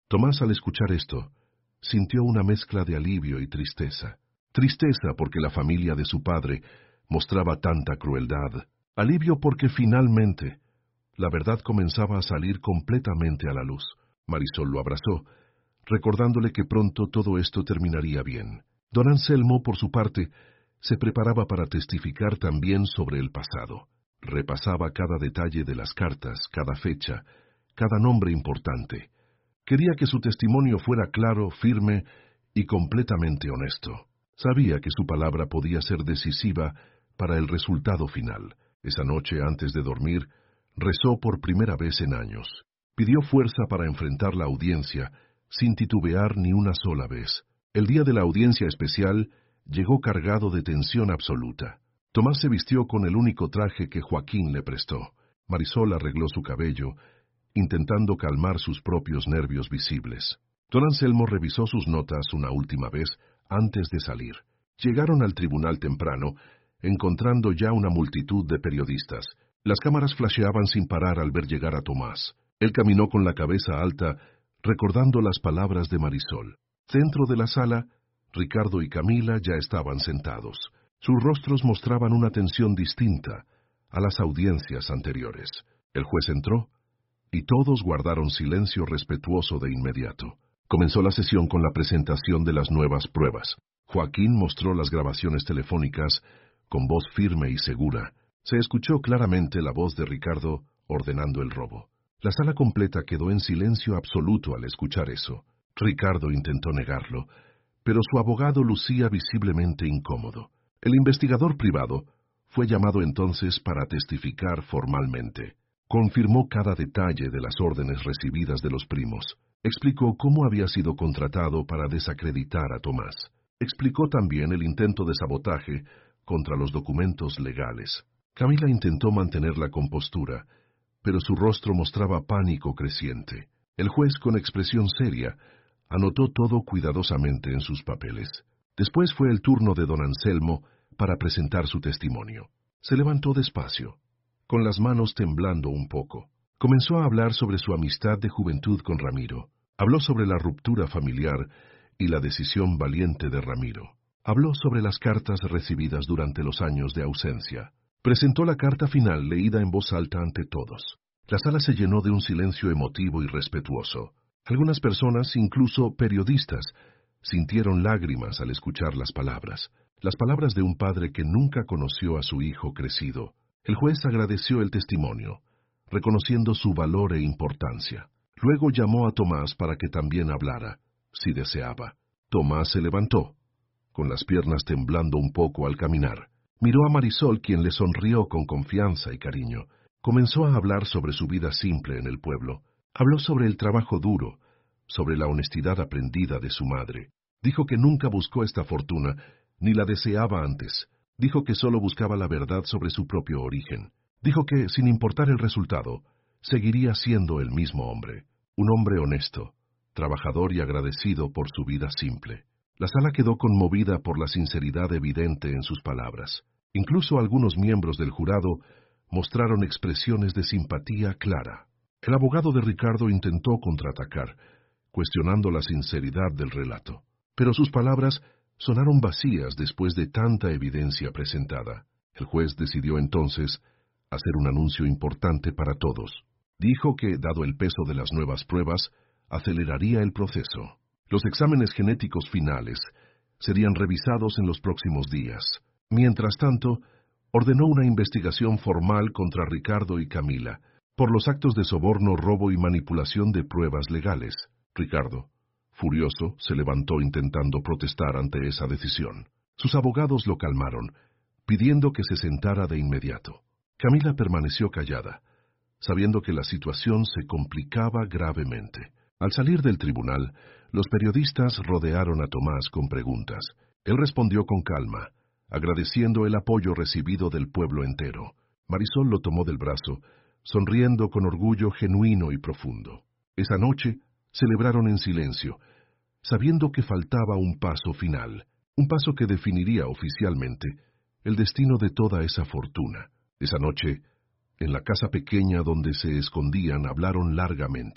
Tomás, al escuchar esto, sintió una mezcla de alivio y tristeza. Tristeza porque la familia de su padre mostraba tanta crueldad. Alivio porque finalmente la verdad comenzaba a salir completamente a la luz. Marisol lo abrazó, recordándole que pronto todo esto terminaría bien. Don Anselmo, por su parte, se preparaba para testificar también sobre el pasado. Repasaba cada detalle de las cartas, cada fecha, cada nombre importante. Quería que su testimonio fuera claro, firme y completamente honesto. Sabía que su palabra podía ser decisiva para el resultado final. Esa noche, antes de dormir, rezó por primera vez en años. Pidió fuerza para enfrentar la audiencia, sin titubear ni una sola vez. El día de la audiencia especial llegó cargado de tensión absoluta. Tomás se vistió con el único traje que Joaquín le prestó. Marisol arregló su cabello, intentando calmar sus propios nervios visibles. Don Anselmo revisó sus notas una última vez antes de salir. Llegaron al tribunal temprano, encontrando ya una multitud de periodistas. Las cámaras flasheaban sin parar al ver llegar a Tomás. Él caminó con la cabeza alta, recordando las palabras de Marisol. Dentro de la sala, Ricardo y Camila ya estaban sentados. Sus rostros mostraban una tensión distinta a las audiencias anteriores. El juez entró, y todos guardaron silencio respetuoso de inmediato. Comenzó la sesión con la presentación de las nuevas pruebas. Joaquín mostró las grabaciones telefónicas con voz firme y segura. Se escuchó claramente la voz de Ricardo ordenando el robo. La sala completa quedó en silencio absoluto al escuchar eso. Ricardo intentó negarlo, pero su abogado lucía visiblemente incómodo. El investigador privado fue llamado entonces para testificar formalmente. Confirmó cada detalle de las órdenes recibidas de los primos. Explicó cómo había sido contratado para desacreditar a Tomás. Explicó también el intento de sabotaje contra los documentos legales. Camila intentó mantener la compostura, pero su rostro mostraba pánico creciente. El juez, con expresión seria, anotó todo cuidadosamente en sus papeles. Después fue el turno de don Anselmo para presentar su testimonio. Se levantó despacio, con las manos temblando un poco. Comenzó a hablar sobre su amistad de juventud con Ramiro. Habló sobre la ruptura familiar y la decisión valiente de Ramiro. Habló sobre las cartas recibidas durante los años de ausencia. Presentó la carta final leída en voz alta ante todos. La sala se llenó de un silencio emotivo y respetuoso. Algunas personas, incluso periodistas, sintieron lágrimas al escuchar las palabras. Las palabras de un padre que nunca conoció a su hijo crecido. El juez agradeció el testimonio, reconociendo su valor e importancia. Luego llamó a Tomás para que también hablara, si deseaba. Tomás se levantó, con las piernas temblando un poco al caminar. Miró a Marisol, quien le sonrió con confianza y cariño. Comenzó a hablar sobre su vida simple en el pueblo. Habló sobre el trabajo duro, sobre la honestidad aprendida de su madre. Dijo que nunca buscó esta fortuna, ni la deseaba antes. Dijo que solo buscaba la verdad sobre su propio origen. Dijo que, sin importar el resultado, seguiría siendo el mismo hombre. Un hombre honesto, trabajador y agradecido por su vida simple. La sala quedó conmovida por la sinceridad evidente en sus palabras. Incluso algunos miembros del jurado mostraron expresiones de simpatía clara. El abogado de Ricardo intentó contraatacar, cuestionando la sinceridad del relato. Pero sus palabras sonaron vacías después de tanta evidencia presentada. El juez decidió entonces hacer un anuncio importante para todos. Dijo que, dado el peso de las nuevas pruebas, aceleraría el proceso. Los exámenes genéticos finales serían revisados en los próximos días. Mientras tanto, ordenó una investigación formal contra Ricardo y Camila por los actos de soborno, robo y manipulación de pruebas legales. Ricardo, furioso, se levantó intentando protestar ante esa decisión. Sus abogados lo calmaron, pidiendo que se sentara de inmediato. Camila permaneció callada, sabiendo que la situación se complicaba gravemente. Al salir del tribunal, los periodistas rodearon a Tomás con preguntas. Él respondió con calma, agradeciendo el apoyo recibido del pueblo entero. Marisol lo tomó del brazo, sonriendo con orgullo genuino y profundo. Esa noche celebraron en silencio, sabiendo que faltaba un paso final, un paso que definiría oficialmente el destino de toda esa fortuna. Esa noche, en la casa pequeña donde se escondían, hablaron largamente.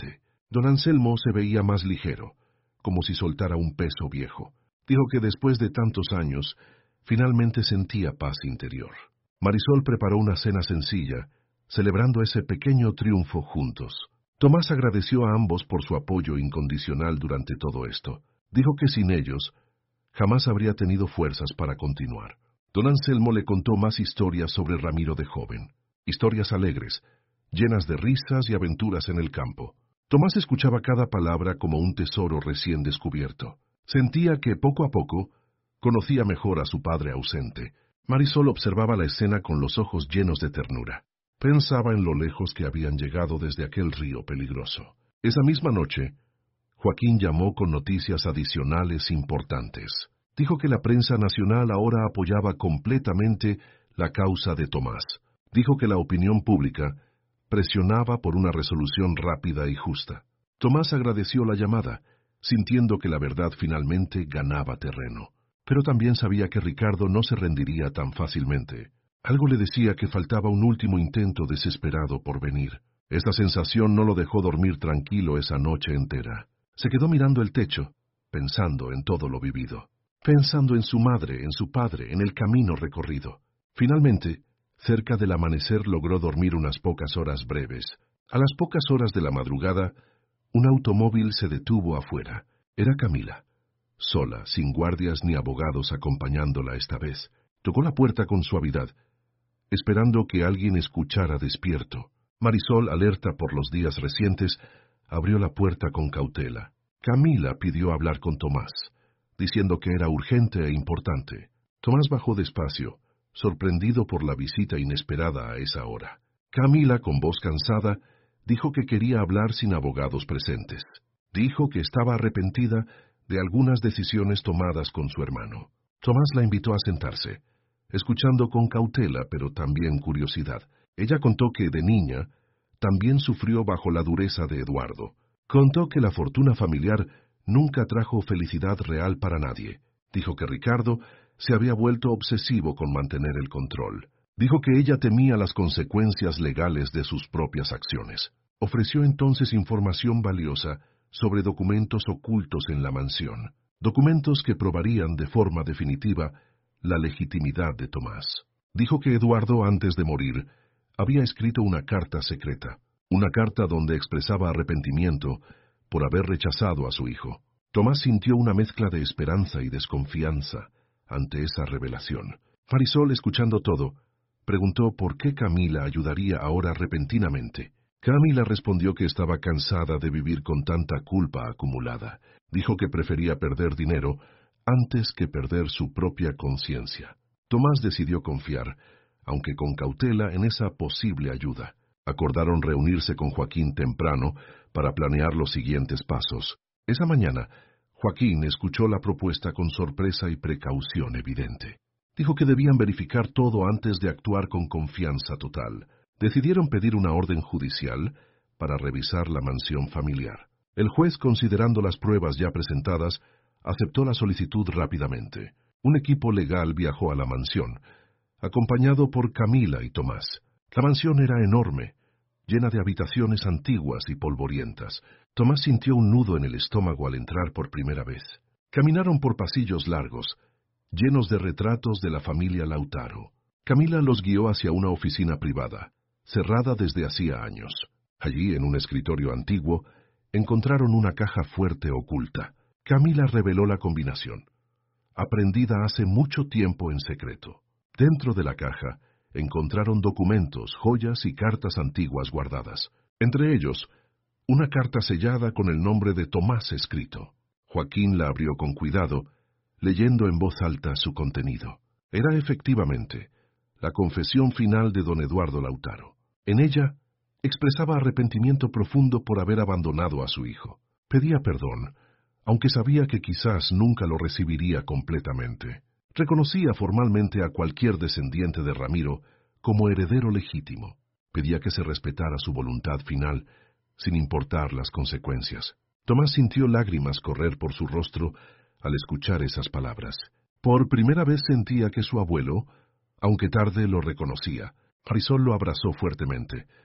Don Anselmo se veía más ligero, como si soltara un peso viejo. Dijo que después de tantos años, finalmente sentía paz interior. Marisol preparó una cena sencilla, celebrando ese pequeño triunfo juntos. Tomás agradeció a ambos por su apoyo incondicional durante todo esto. Dijo que sin ellos, jamás habría tenido fuerzas para continuar. Don Anselmo le contó más historias sobre Ramiro de joven, historias alegres, llenas de risas y aventuras en el campo. Tomás escuchaba cada palabra como un tesoro recién descubierto. Sentía que, poco a poco, conocía mejor a su padre ausente. Marisol observaba la escena con los ojos llenos de ternura. Pensaba en lo lejos que habían llegado desde aquel río peligroso. Esa misma noche, Joaquín llamó con noticias adicionales importantes. Dijo que la prensa nacional ahora apoyaba completamente la causa de Tomás. Dijo que la opinión pública presionaba por una resolución rápida y justa. Tomás agradeció la llamada, sintiendo que la verdad finalmente ganaba terreno. Pero también sabía que Ricardo no se rendiría tan fácilmente. Algo le decía que faltaba un último intento desesperado por venir. Esta sensación no lo dejó dormir tranquilo esa noche entera. Se quedó mirando el techo, pensando en todo lo vivido. Pensando en su madre, en su padre, en el camino recorrido. Finalmente, cerca del amanecer logró dormir unas pocas horas breves. A las pocas horas de la madrugada, un automóvil se detuvo afuera. Era Camila. Sola, sin guardias ni abogados acompañándola esta vez. Tocó la puerta con suavidad, esperando que alguien escuchara despierto. Marisol, alerta por los días recientes, abrió la puerta con cautela. Camila pidió hablar con Tomás, diciendo que era urgente e importante. Tomás bajó despacio, sorprendido por la visita inesperada a esa hora. Camila, con voz cansada, dijo que quería hablar sin abogados presentes. Dijo que estaba arrepentida de algunas decisiones tomadas con su hermano. Tomás la invitó a sentarse, escuchando con cautela pero también curiosidad. Ella contó que, de niña, también sufrió bajo la dureza de Eduardo. Contó que la fortuna familiar nunca trajo felicidad real para nadie. Dijo que Ricardo se había vuelto obsesivo con mantener el control. Dijo que ella temía las consecuencias legales de sus propias acciones. Ofreció entonces información valiosa sobre documentos ocultos en la mansión, documentos que probarían de forma definitiva la legitimidad de Tomás. Dijo que Eduardo, antes de morir, había escrito una carta secreta, una carta donde expresaba arrepentimiento por haber rechazado a su hijo. Tomás sintió una mezcla de esperanza y desconfianza ante esa revelación. Marisol, escuchando todo, preguntó por qué Camila ayudaría ahora repentinamente. Camila respondió que estaba cansada de vivir con tanta culpa acumulada. Dijo que prefería perder dinero antes que perder su propia conciencia. Tomás decidió confiar, aunque con cautela, en esa posible ayuda. Acordaron reunirse con Joaquín temprano para planear los siguientes pasos. Esa mañana, Joaquín escuchó la propuesta con sorpresa y precaución evidente. Dijo que debían verificar todo antes de actuar con confianza total. Decidieron pedir una orden judicial para revisar la mansión familiar. El juez, considerando las pruebas ya presentadas, aceptó la solicitud rápidamente. Un equipo legal viajó a la mansión, acompañado por Camila y Tomás. La mansión era enorme, llena de habitaciones antiguas y polvorientas. Tomás sintió un nudo en el estómago al entrar por primera vez. Caminaron por pasillos largos, llenos de retratos de la familia Lautaro. Camila los guió hacia una oficina privada, cerrada desde hacía años. Allí, en un escritorio antiguo, encontraron una caja fuerte oculta. Camila reveló la combinación, aprendida hace mucho tiempo en secreto. Dentro de la caja encontraron documentos, joyas y cartas antiguas guardadas. Entre ellos, una carta sellada con el nombre de Tomás escrito. Joaquín la abrió con cuidado, leyendo en voz alta su contenido. Era efectivamente la confesión final de don Eduardo Lautaro. En ella, expresaba arrepentimiento profundo por haber abandonado a su hijo. Pedía perdón, aunque sabía que quizás nunca lo recibiría completamente. Reconocía formalmente a cualquier descendiente de Ramiro como heredero legítimo. Pedía que se respetara su voluntad final, sin importar las consecuencias. Tomás sintió lágrimas correr por su rostro al escuchar esas palabras. Por primera vez sentía que su abuelo, aunque tarde, lo reconocía. Marisol lo abrazó fuertemente,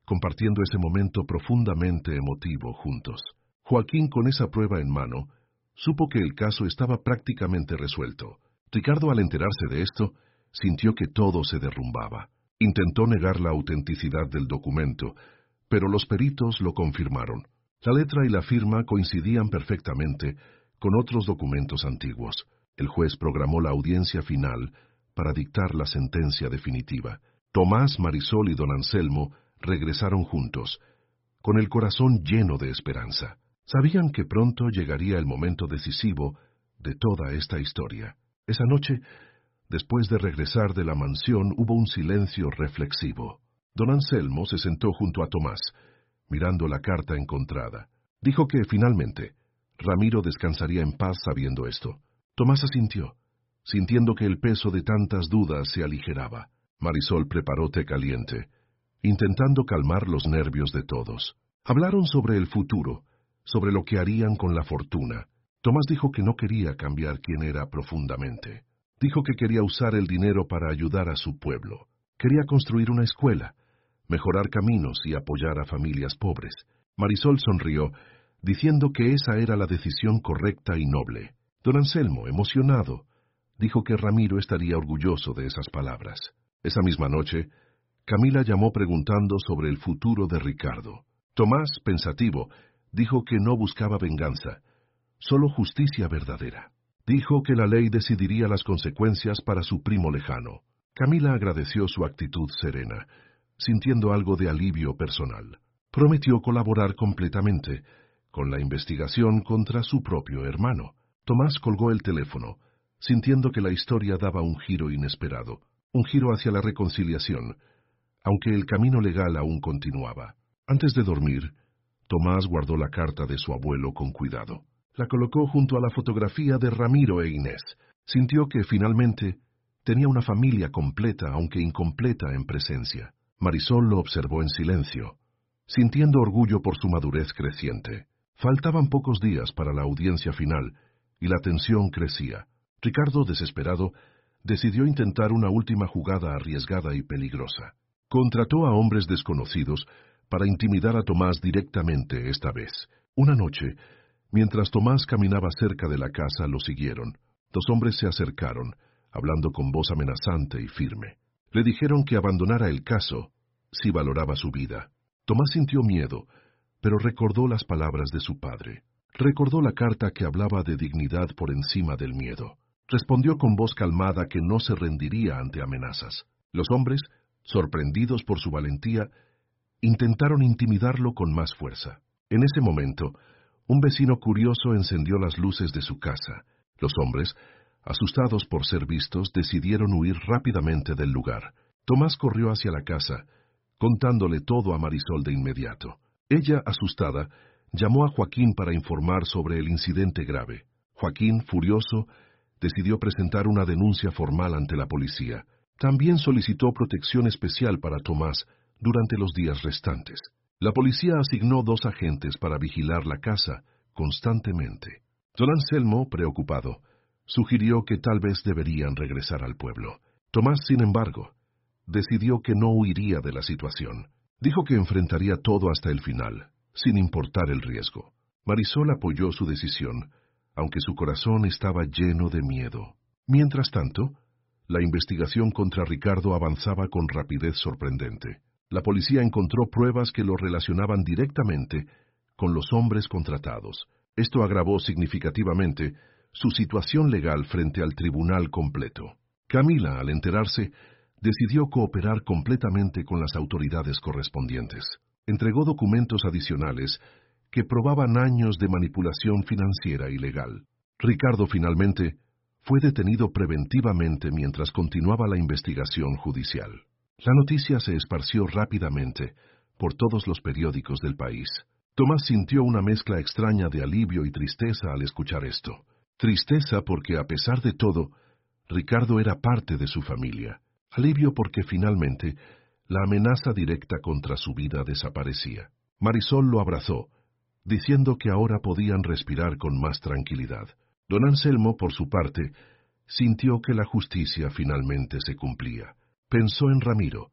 compartiendo ese momento profundamente emotivo juntos. Joaquín, con esa prueba en mano, supo que el caso estaba prácticamente resuelto. Ricardo, al enterarse de esto, sintió que todo se derrumbaba. Intentó negar la autenticidad del documento, pero los peritos lo confirmaron. La letra y la firma coincidían perfectamente con otros documentos antiguos. El juez programó la audiencia final para dictar la sentencia definitiva. Tomás, Marisol y don Anselmo regresaron juntos, con el corazón lleno de esperanza. Sabían que pronto llegaría el momento decisivo de toda esta historia. Esa noche, después de regresar de la mansión, hubo un silencio reflexivo. Don Anselmo se sentó junto a Tomás, mirando la carta encontrada. Dijo que, finalmente, Ramiro descansaría en paz sabiendo esto. Tomás asintió, sintiendo que el peso de tantas dudas se aligeraba. Marisol preparó té caliente, intentando calmar los nervios de todos. Hablaron sobre el futuro, sobre lo que harían con la fortuna. Tomás dijo que no quería cambiar quién era profundamente. Dijo que quería usar el dinero para ayudar a su pueblo. Quería construir una escuela, mejorar caminos y apoyar a familias pobres. Marisol sonrió, diciendo que esa era la decisión correcta y noble. Don Anselmo, emocionado, dijo que Ramiro estaría orgulloso de esas palabras. Esa misma noche, Camila llamó preguntando sobre el futuro de Ricardo. Tomás, pensativo, dijo que no buscaba venganza, solo justicia verdadera. Dijo que la ley decidiría las consecuencias para su primo lejano. Camila agradeció su actitud serena, sintiendo algo de alivio personal. Prometió colaborar completamente con la investigación contra su propio hermano. Tomás colgó el teléfono, sintiendo que la historia daba un giro inesperado, un giro hacia la reconciliación, aunque el camino legal aún continuaba. Antes de dormir, Tomás guardó la carta de su abuelo con cuidado. La colocó junto a la fotografía de Ramiro e Inés. Sintió que, finalmente, tenía una familia completa, aunque incompleta en presencia. Marisol lo observó en silencio, sintiendo orgullo por su madurez creciente. Faltaban pocos días para la audiencia final, y la tensión crecía. Ricardo, desesperado, decidió intentar una última jugada arriesgada y peligrosa. Contrató a hombres desconocidos para intimidar a Tomás directamente esta vez. Una noche, mientras Tomás caminaba cerca de la casa, lo siguieron. Dos hombres se acercaron, hablando con voz amenazante y firme. Le dijeron que abandonara el caso si valoraba su vida. Tomás sintió miedo, pero recordó las palabras de su padre. Recordó la carta que hablaba de dignidad por encima del miedo. Respondió con voz calmada que no se rendiría ante amenazas. Los hombres, sorprendidos por su valentía, intentaron intimidarlo con más fuerza. En ese momento, un vecino curioso encendió las luces de su casa. Los hombres, asustados por ser vistos, decidieron huir rápidamente del lugar. Tomás corrió hacia la casa, contándole todo a Marisol de inmediato. Ella, asustada, llamó a Joaquín para informar sobre el incidente grave. Joaquín, furioso, decidió presentar una denuncia formal ante la policía. También solicitó protección especial para Tomás durante los días restantes. La policía asignó dos agentes para vigilar la casa constantemente. Don Anselmo, preocupado, sugirió que tal vez deberían regresar al pueblo. Tomás, sin embargo, decidió que no huiría de la situación. Dijo que enfrentaría todo hasta el final, sin importar el riesgo. Marisol apoyó su decisión, aunque su corazón estaba lleno de miedo. Mientras tanto, la investigación contra Ricardo avanzaba con rapidez sorprendente. La policía encontró pruebas que lo relacionaban directamente con los hombres contratados. Esto agravó significativamente su situación legal frente al tribunal completo. Camila, al enterarse, decidió cooperar completamente con las autoridades correspondientes. Entregó documentos adicionales que probaban años de manipulación financiera ilegal. Ricardo finalmente fue detenido preventivamente mientras continuaba la investigación judicial. La noticia se esparció rápidamente por todos los periódicos del país. Tomás sintió una mezcla extraña de alivio y tristeza al escuchar esto. Tristeza porque, a pesar de todo, Ricardo era parte de su familia. Alivio porque finalmente la amenaza directa contra su vida desaparecía. Marisol lo abrazó, diciendo que ahora podían respirar con más tranquilidad. Don Anselmo, por su parte, sintió que la justicia finalmente se cumplía. Pensó en Ramiro,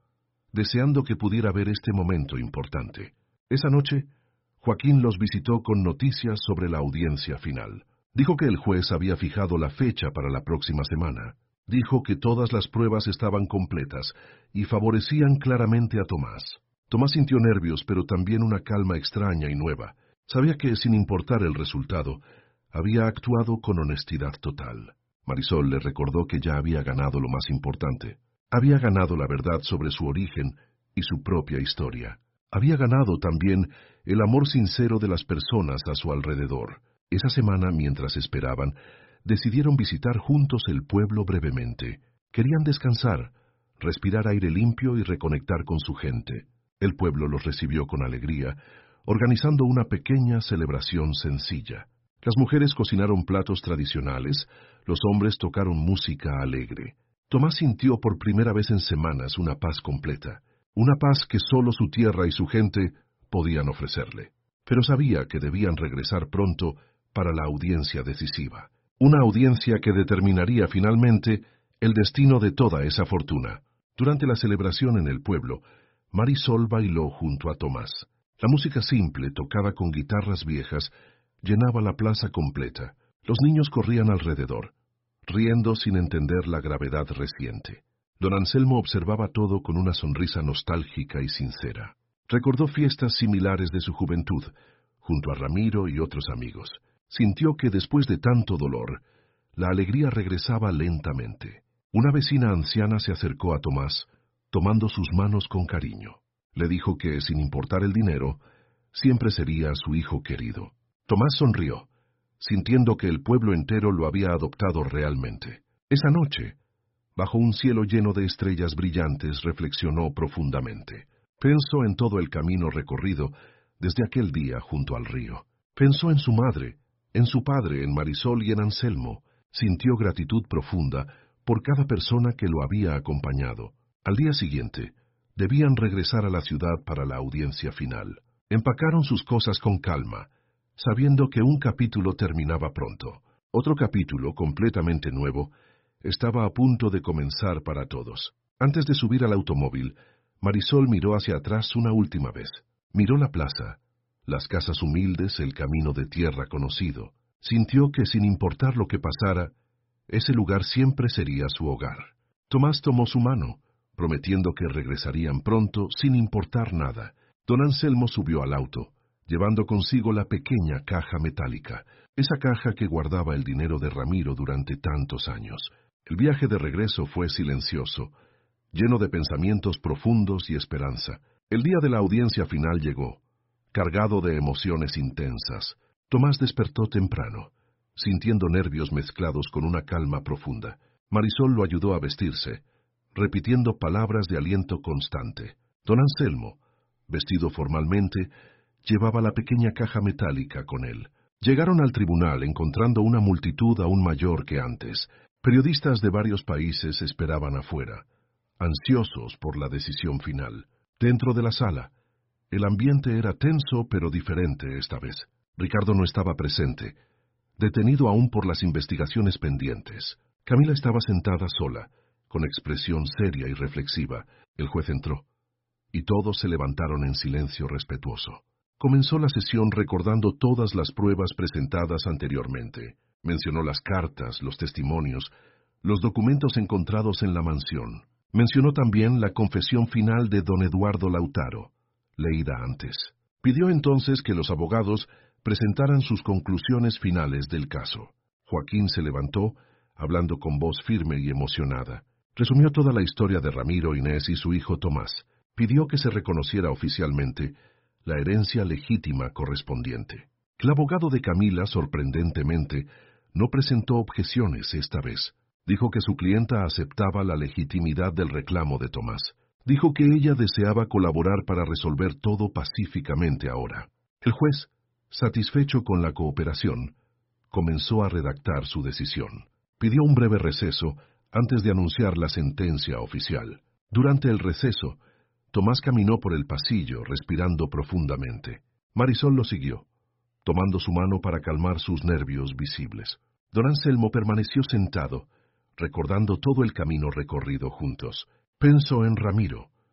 deseando que pudiera ver este momento importante. Esa noche, Joaquín los visitó con noticias sobre la audiencia final. Dijo que el juez había fijado la fecha para la próxima semana. Dijo que todas las pruebas estaban completas y favorecían claramente a Tomás. Tomás sintió nervios, pero también una calma extraña y nueva. Sabía que, sin importar el resultado, había actuado con honestidad total. Marisol le recordó que ya había ganado lo más importante. Había ganado la verdad sobre su origen y su propia historia. Había ganado también el amor sincero de las personas a su alrededor. Esa semana, mientras esperaban, decidieron visitar juntos el pueblo brevemente. Querían descansar, respirar aire limpio y reconectar con su gente. El pueblo los recibió con alegría, organizando una pequeña celebración sencilla. Las mujeres cocinaron platos tradicionales, los hombres tocaron música alegre. Tomás sintió por primera vez en semanas una paz completa, una paz que solo su tierra y su gente podían ofrecerle. Pero sabía que debían regresar pronto para la audiencia decisiva, una audiencia que determinaría finalmente el destino de toda esa fortuna. Durante la celebración en el pueblo, Marisol bailó junto a Tomás. La música simple, tocada con guitarras viejas, llenaba la plaza completa. Los niños corrían alrededor, riendo sin entender la gravedad reciente. Don Anselmo observaba todo con una sonrisa nostálgica y sincera. Recordó fiestas similares de su juventud, junto a Ramiro y otros amigos. Sintió que después de tanto dolor, la alegría regresaba lentamente. Una vecina anciana se acercó a Tomás, tomando sus manos con cariño. Le dijo que, sin importar el dinero, siempre sería su hijo querido. Tomás sonrió, sintiendo que el pueblo entero lo había adoptado realmente. Esa noche, bajo un cielo lleno de estrellas brillantes, reflexionó profundamente. Pensó en todo el camino recorrido desde aquel día junto al río. Pensó en su madre, en su padre, en Marisol y en Anselmo. Sintió gratitud profunda por cada persona que lo había acompañado. Al día siguiente, debían regresar a la ciudad para la audiencia final. Empacaron sus cosas con calma, sabiendo que un capítulo terminaba pronto. Otro capítulo, completamente nuevo, estaba a punto de comenzar para todos. Antes de subir al automóvil, Marisol miró hacia atrás una última vez. Miró la plaza, las casas humildes, el camino de tierra conocido. Sintió que, sin importar lo que pasara, ese lugar siempre sería su hogar. Tomás tomó su mano, prometiendo que regresarían pronto sin importar nada. Don Anselmo subió al auto, llevando consigo la pequeña caja metálica, esa caja que guardaba el dinero de Ramiro durante tantos años. El viaje de regreso fue silencioso, lleno de pensamientos profundos y esperanza. El día de la audiencia final llegó, cargado de emociones intensas. Tomás despertó temprano, sintiendo nervios mezclados con una calma profunda. Marisol lo ayudó a vestirse, repitiendo palabras de aliento constante. Don Anselmo, vestido formalmente, llevaba la pequeña caja metálica con él. Llegaron al tribunal encontrando una multitud aún mayor que antes. Periodistas de varios países esperaban afuera, ansiosos por la decisión final. Dentro de la sala, el ambiente era tenso pero diferente esta vez. Ricardo no estaba presente, detenido aún por las investigaciones pendientes. Camila estaba sentada sola, con expresión seria y reflexiva. El juez entró, y todos se levantaron en silencio respetuoso. Comenzó la sesión recordando todas las pruebas presentadas anteriormente. Mencionó las cartas, los testimonios, los documentos encontrados en la mansión. Mencionó también la confesión final de don Eduardo Lautaro, leída antes. Pidió entonces que los abogados presentaran sus conclusiones finales del caso. Joaquín se levantó, hablando con voz firme y emocionada. Resumió toda la historia de Ramiro, Inés y su hijo Tomás. Pidió que se reconociera oficialmente la herencia legítima correspondiente. El abogado de Camila, sorprendentemente, no presentó objeciones esta vez. Dijo que su clienta aceptaba la legitimidad del reclamo de Tomás. Dijo que ella deseaba colaborar para resolver todo pacíficamente ahora. El juez, satisfecho con la cooperación, comenzó a redactar su decisión. Pidió un breve receso antes de anunciar la sentencia oficial. Durante el receso, Tomás caminó por el pasillo, respirando profundamente. Marisol lo siguió, tomando su mano para calmar sus nervios visibles. Don Anselmo permaneció sentado, recordando todo el camino recorrido juntos. Pensó en Ramiro,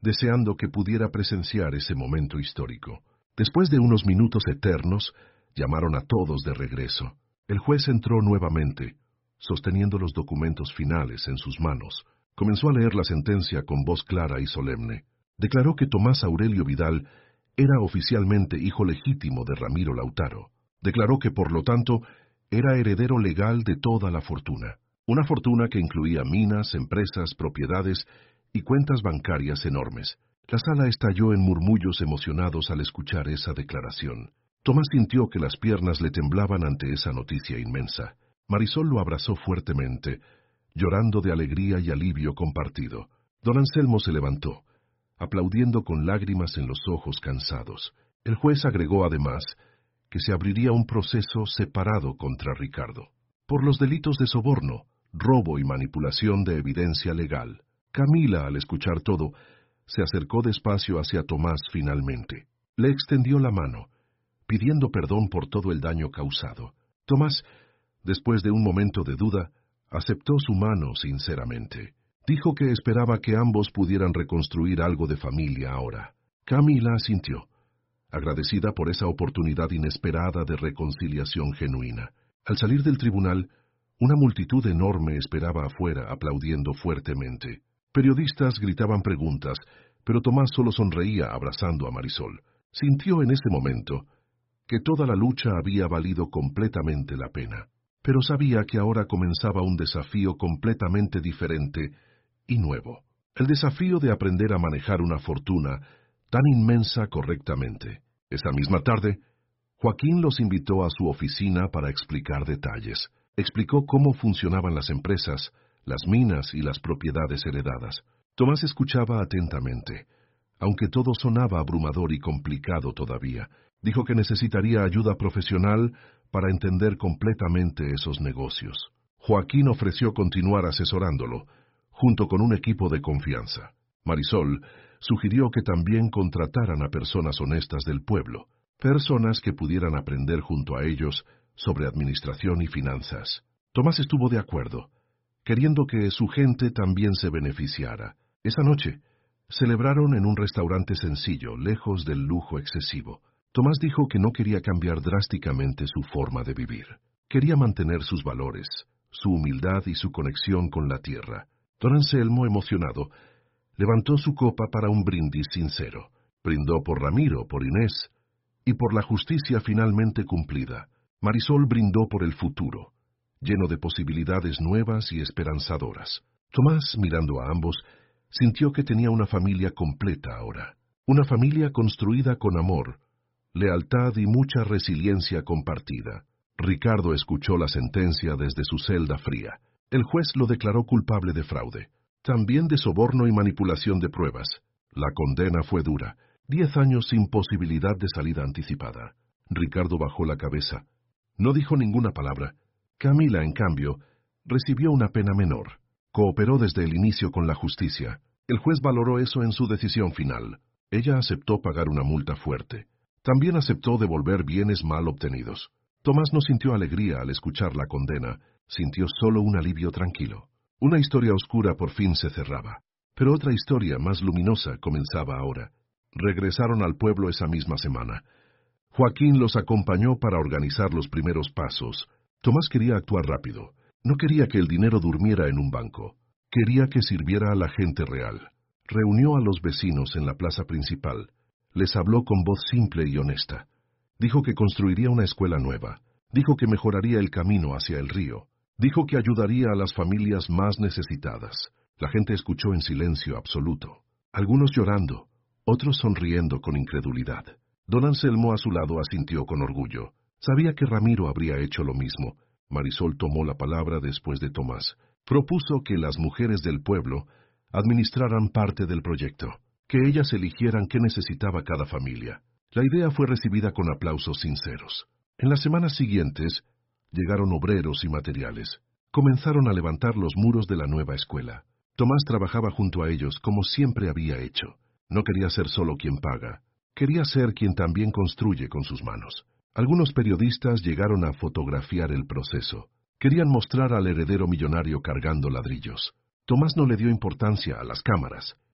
deseando que pudiera presenciar ese momento histórico. Después de unos minutos eternos, llamaron a todos de regreso. El juez entró nuevamente, sosteniendo los documentos finales en sus manos. Comenzó a leer la sentencia con voz clara y solemne. Declaró que Tomás Aurelio Vidal era oficialmente hijo legítimo de Ramiro Lautaro. Declaró que, por lo tanto, era heredero legal de toda la fortuna. Una fortuna que incluía minas, empresas, propiedades y cuentas bancarias enormes. La sala estalló en murmullos emocionados al escuchar esa declaración. Tomás sintió que las piernas le temblaban ante esa noticia inmensa. Marisol lo abrazó fuertemente, llorando de alegría y alivio compartido. Don Anselmo se levantó, aplaudiendo con lágrimas en los ojos cansados. El juez agregó además que se abriría un proceso separado contra Ricardo, por los delitos de soborno, robo y manipulación de evidencia legal. Camila, al escuchar todo, se acercó despacio hacia Tomás finalmente. Le extendió la mano, pidiendo perdón por todo el daño causado. Tomás, después de un momento de duda, aceptó su mano sinceramente. Dijo que esperaba que ambos pudieran reconstruir algo de familia ahora. Camila asintió, agradecida por esa oportunidad inesperada de reconciliación genuina. Al salir del tribunal, una multitud enorme esperaba afuera, aplaudiendo fuertemente. Periodistas gritaban preguntas, pero Tomás solo sonreía abrazando a Marisol. Sintió en ese momento que toda la lucha había valido completamente la pena, pero sabía que ahora comenzaba un desafío completamente diferente y nuevo. El desafío de aprender a manejar una fortuna tan inmensa correctamente. Esa misma tarde, Joaquín los invitó a su oficina para explicar detalles. Explicó cómo funcionaban las empresas, las minas y las propiedades heredadas. Tomás escuchaba atentamente, aunque todo sonaba abrumador y complicado todavía. Dijo que necesitaría ayuda profesional para entender completamente esos negocios. Joaquín ofreció continuar asesorándolo, junto con un equipo de confianza. Marisol sugirió que también contrataran a personas honestas del pueblo, personas que pudieran aprender junto a ellos sobre administración y finanzas. Tomás estuvo de acuerdo, queriendo que su gente también se beneficiara. Esa noche, celebraron en un restaurante sencillo, lejos del lujo excesivo. Tomás dijo que no quería cambiar drásticamente su forma de vivir. Quería mantener sus valores, su humildad y su conexión con la tierra. Don Anselmo, emocionado, levantó su copa para un brindis sincero. Brindó por Ramiro, por Inés y por la justicia finalmente cumplida. Marisol brindó por el futuro, lleno de posibilidades nuevas y esperanzadoras. Tomás, mirando a ambos, sintió que tenía una familia completa ahora. Una familia construida con amor, lealtad y mucha resiliencia compartida. Ricardo escuchó la sentencia desde su celda fría. El juez lo declaró culpable de fraude, también de soborno y manipulación de pruebas. La condena fue dura, diez años sin posibilidad de salida anticipada. Ricardo bajó la cabeza. No dijo ninguna palabra. Camila, en cambio, recibió una pena menor. Cooperó desde el inicio con la justicia. El juez valoró eso en su decisión final. Ella aceptó pagar una multa fuerte. También aceptó devolver bienes mal obtenidos. Tomás no sintió alegría al escuchar la condena, sintió solo un alivio tranquilo. Una historia oscura por fin se cerraba, pero otra historia más luminosa comenzaba ahora. Regresaron al pueblo esa misma semana. Joaquín los acompañó para organizar los primeros pasos. Tomás quería actuar rápido. No quería que el dinero durmiera en un banco. Quería que sirviera a la gente real. Reunió a los vecinos en la plaza principal. Les habló con voz simple y honesta. Dijo que construiría una escuela nueva. Dijo que mejoraría el camino hacia el río. Dijo que ayudaría a las familias más necesitadas. La gente escuchó en silencio absoluto. Algunos llorando, otros sonriendo con incredulidad. Don Anselmo a su lado asintió con orgullo. Sabía que Ramiro habría hecho lo mismo. Marisol tomó la palabra después de Tomás. Propuso que las mujeres del pueblo administraran parte del proyecto, que ellas eligieran qué necesitaba cada familia. La idea fue recibida con aplausos sinceros. En las semanas siguientes, llegaron obreros y materiales. Comenzaron a levantar los muros de la nueva escuela. Tomás trabajaba junto a ellos como siempre había hecho. No quería ser solo quien paga. Quería ser quien también construye con sus manos. Algunos periodistas llegaron a fotografiar el proceso. Querían mostrar al heredero millonario cargando ladrillos. Tomás no le dio importancia a las cámaras.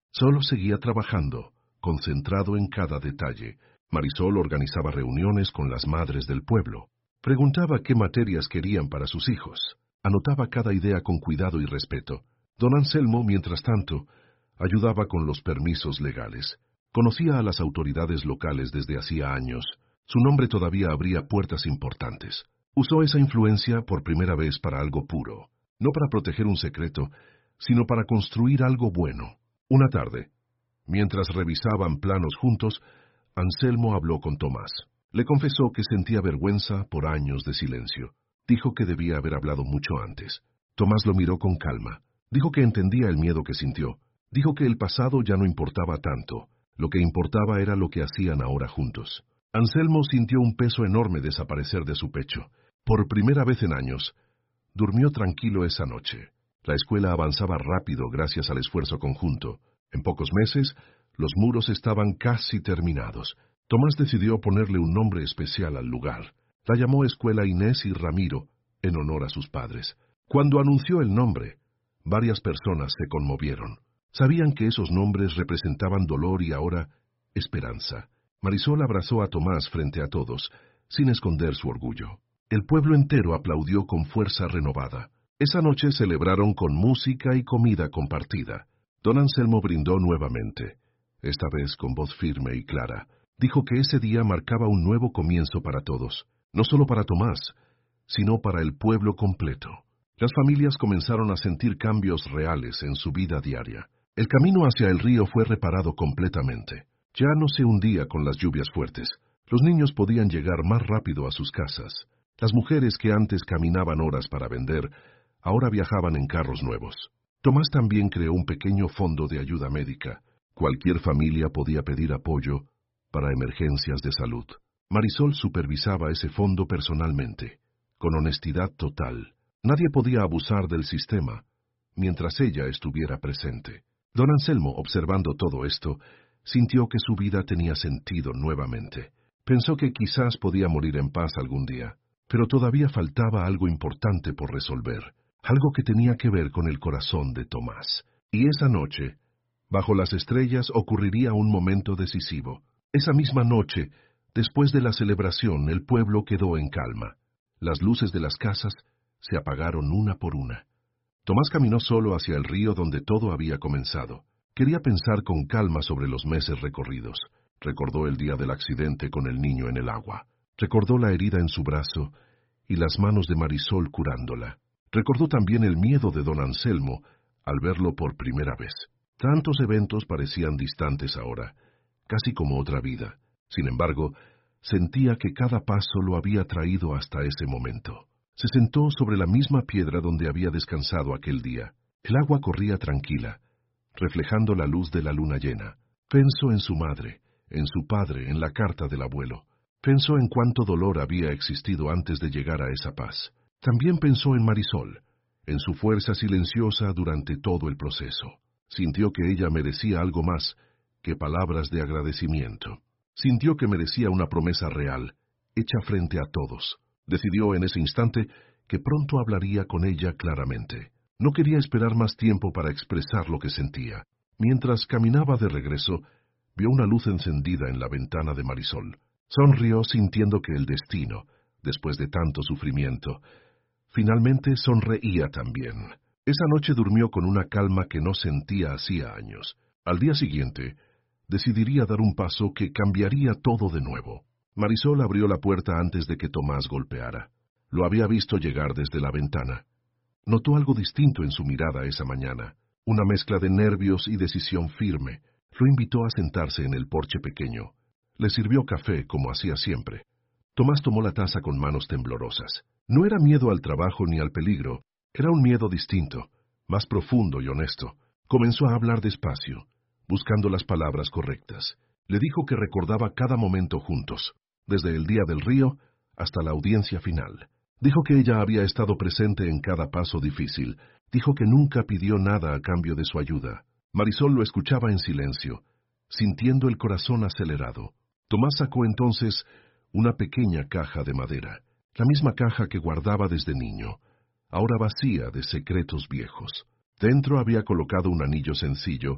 Solo seguía trabajando, concentrado en cada detalle. Marisol organizaba reuniones con las madres del pueblo. Preguntaba qué materias querían para sus hijos. Anotaba cada idea con cuidado y respeto. Don Anselmo, mientras tanto, ayudaba con los permisos legales. Conocía a las autoridades locales desde hacía años. Su nombre todavía abría puertas importantes. Usó esa influencia por primera vez para algo puro, no para proteger un secreto, sino para construir algo bueno. Una tarde, mientras revisaban planos juntos, Anselmo habló con Tomás. Le confesó que sentía vergüenza por años de silencio. Dijo que debía haber hablado mucho antes. Tomás lo miró con calma. Dijo que entendía el miedo que sintió. Dijo que el pasado ya no importaba tanto. Lo que importaba era lo que hacían ahora juntos. Anselmo sintió un peso enorme desaparecer de su pecho. Por primera vez en años, durmió tranquilo esa noche. La escuela avanzaba rápido gracias al esfuerzo conjunto. En pocos meses, los muros estaban casi terminados. Tomás decidió ponerle un nombre especial al lugar. La llamó Escuela Inés y Ramiro, en honor a sus padres. Cuando anunció el nombre, varias personas se conmovieron. Sabían que esos nombres representaban dolor y ahora esperanza. Marisol abrazó a Tomás frente a todos, sin esconder su orgullo. El pueblo entero aplaudió con fuerza renovada. Esa noche celebraron con música y comida compartida. Don Anselmo brindó nuevamente, esta vez con voz firme y clara. Dijo que ese día marcaba un nuevo comienzo para todos, no solo para Tomás, sino para el pueblo completo. Las familias comenzaron a sentir cambios reales en su vida diaria. El camino hacia el río fue reparado completamente. Ya no se hundía con las lluvias fuertes. Los niños podían llegar más rápido a sus casas. Las mujeres que antes caminaban horas para vender, ahora viajaban en carros nuevos. Tomás también creó un pequeño fondo de ayuda médica. Cualquier familia podía pedir apoyo para emergencias de salud. Marisol supervisaba ese fondo personalmente, con honestidad total. Nadie podía abusar del sistema, mientras ella estuviera presente. Don Anselmo, observando todo esto, sintió que su vida tenía sentido nuevamente. Pensó que quizás podía morir en paz algún día, pero todavía faltaba algo importante por resolver, algo que tenía que ver con el corazón de Tomás. Y esa noche, bajo las estrellas, ocurriría un momento decisivo. Esa misma noche, después de la celebración, el pueblo quedó en calma. Las luces de las casas se apagaron una por una. Tomás caminó solo hacia el río donde todo había comenzado. Quería pensar con calma sobre los meses recorridos. Recordó el día del accidente con el niño en el agua. Recordó la herida en su brazo y las manos de Marisol curándola. Recordó también el miedo de don Anselmo al verlo por primera vez. Tantos eventos parecían distantes ahora, casi como otra vida. Sin embargo, sentía que cada paso lo había traído hasta ese momento. Se sentó sobre la misma piedra donde había descansado aquel día. El agua corría tranquila, reflejando la luz de la luna llena. Pensó en su madre, en su padre, en la carta del abuelo. Pensó en cuánto dolor había existido antes de llegar a esa paz. También pensó en Marisol, en su fuerza silenciosa durante todo el proceso. Sintió que ella merecía algo más que palabras de agradecimiento. Sintió que merecía una promesa real, hecha frente a todos. Decidió en ese instante que pronto hablaría con ella claramente. No quería esperar más tiempo para expresar lo que sentía. Mientras caminaba de regreso, vio una luz encendida en la ventana de Marisol. Sonrió sintiendo que el destino, después de tanto sufrimiento, finalmente sonreía también. Esa noche durmió con una calma que no sentía hacía años. Al día siguiente, decidiría dar un paso que cambiaría todo de nuevo. Marisol abrió la puerta antes de que Tomás golpeara. Lo había visto llegar desde la ventana. Notó algo distinto en su mirada esa mañana, una mezcla de nervios y decisión firme. Lo invitó a sentarse en el porche pequeño. Le sirvió café como hacía siempre. Tomás tomó la taza con manos temblorosas. No era miedo al trabajo ni al peligro, era un miedo distinto, más profundo y honesto. Comenzó a hablar despacio, buscando las palabras correctas. Le dijo que recordaba cada momento juntos, desde el día del río hasta la audiencia final. Dijo que ella había estado presente en cada paso difícil. Dijo que nunca pidió nada a cambio de su ayuda. Marisol lo escuchaba en silencio, sintiendo el corazón acelerado. Tomás sacó entonces una pequeña caja de madera, la misma caja que guardaba desde niño, ahora vacía de secretos viejos. Dentro había colocado un anillo sencillo,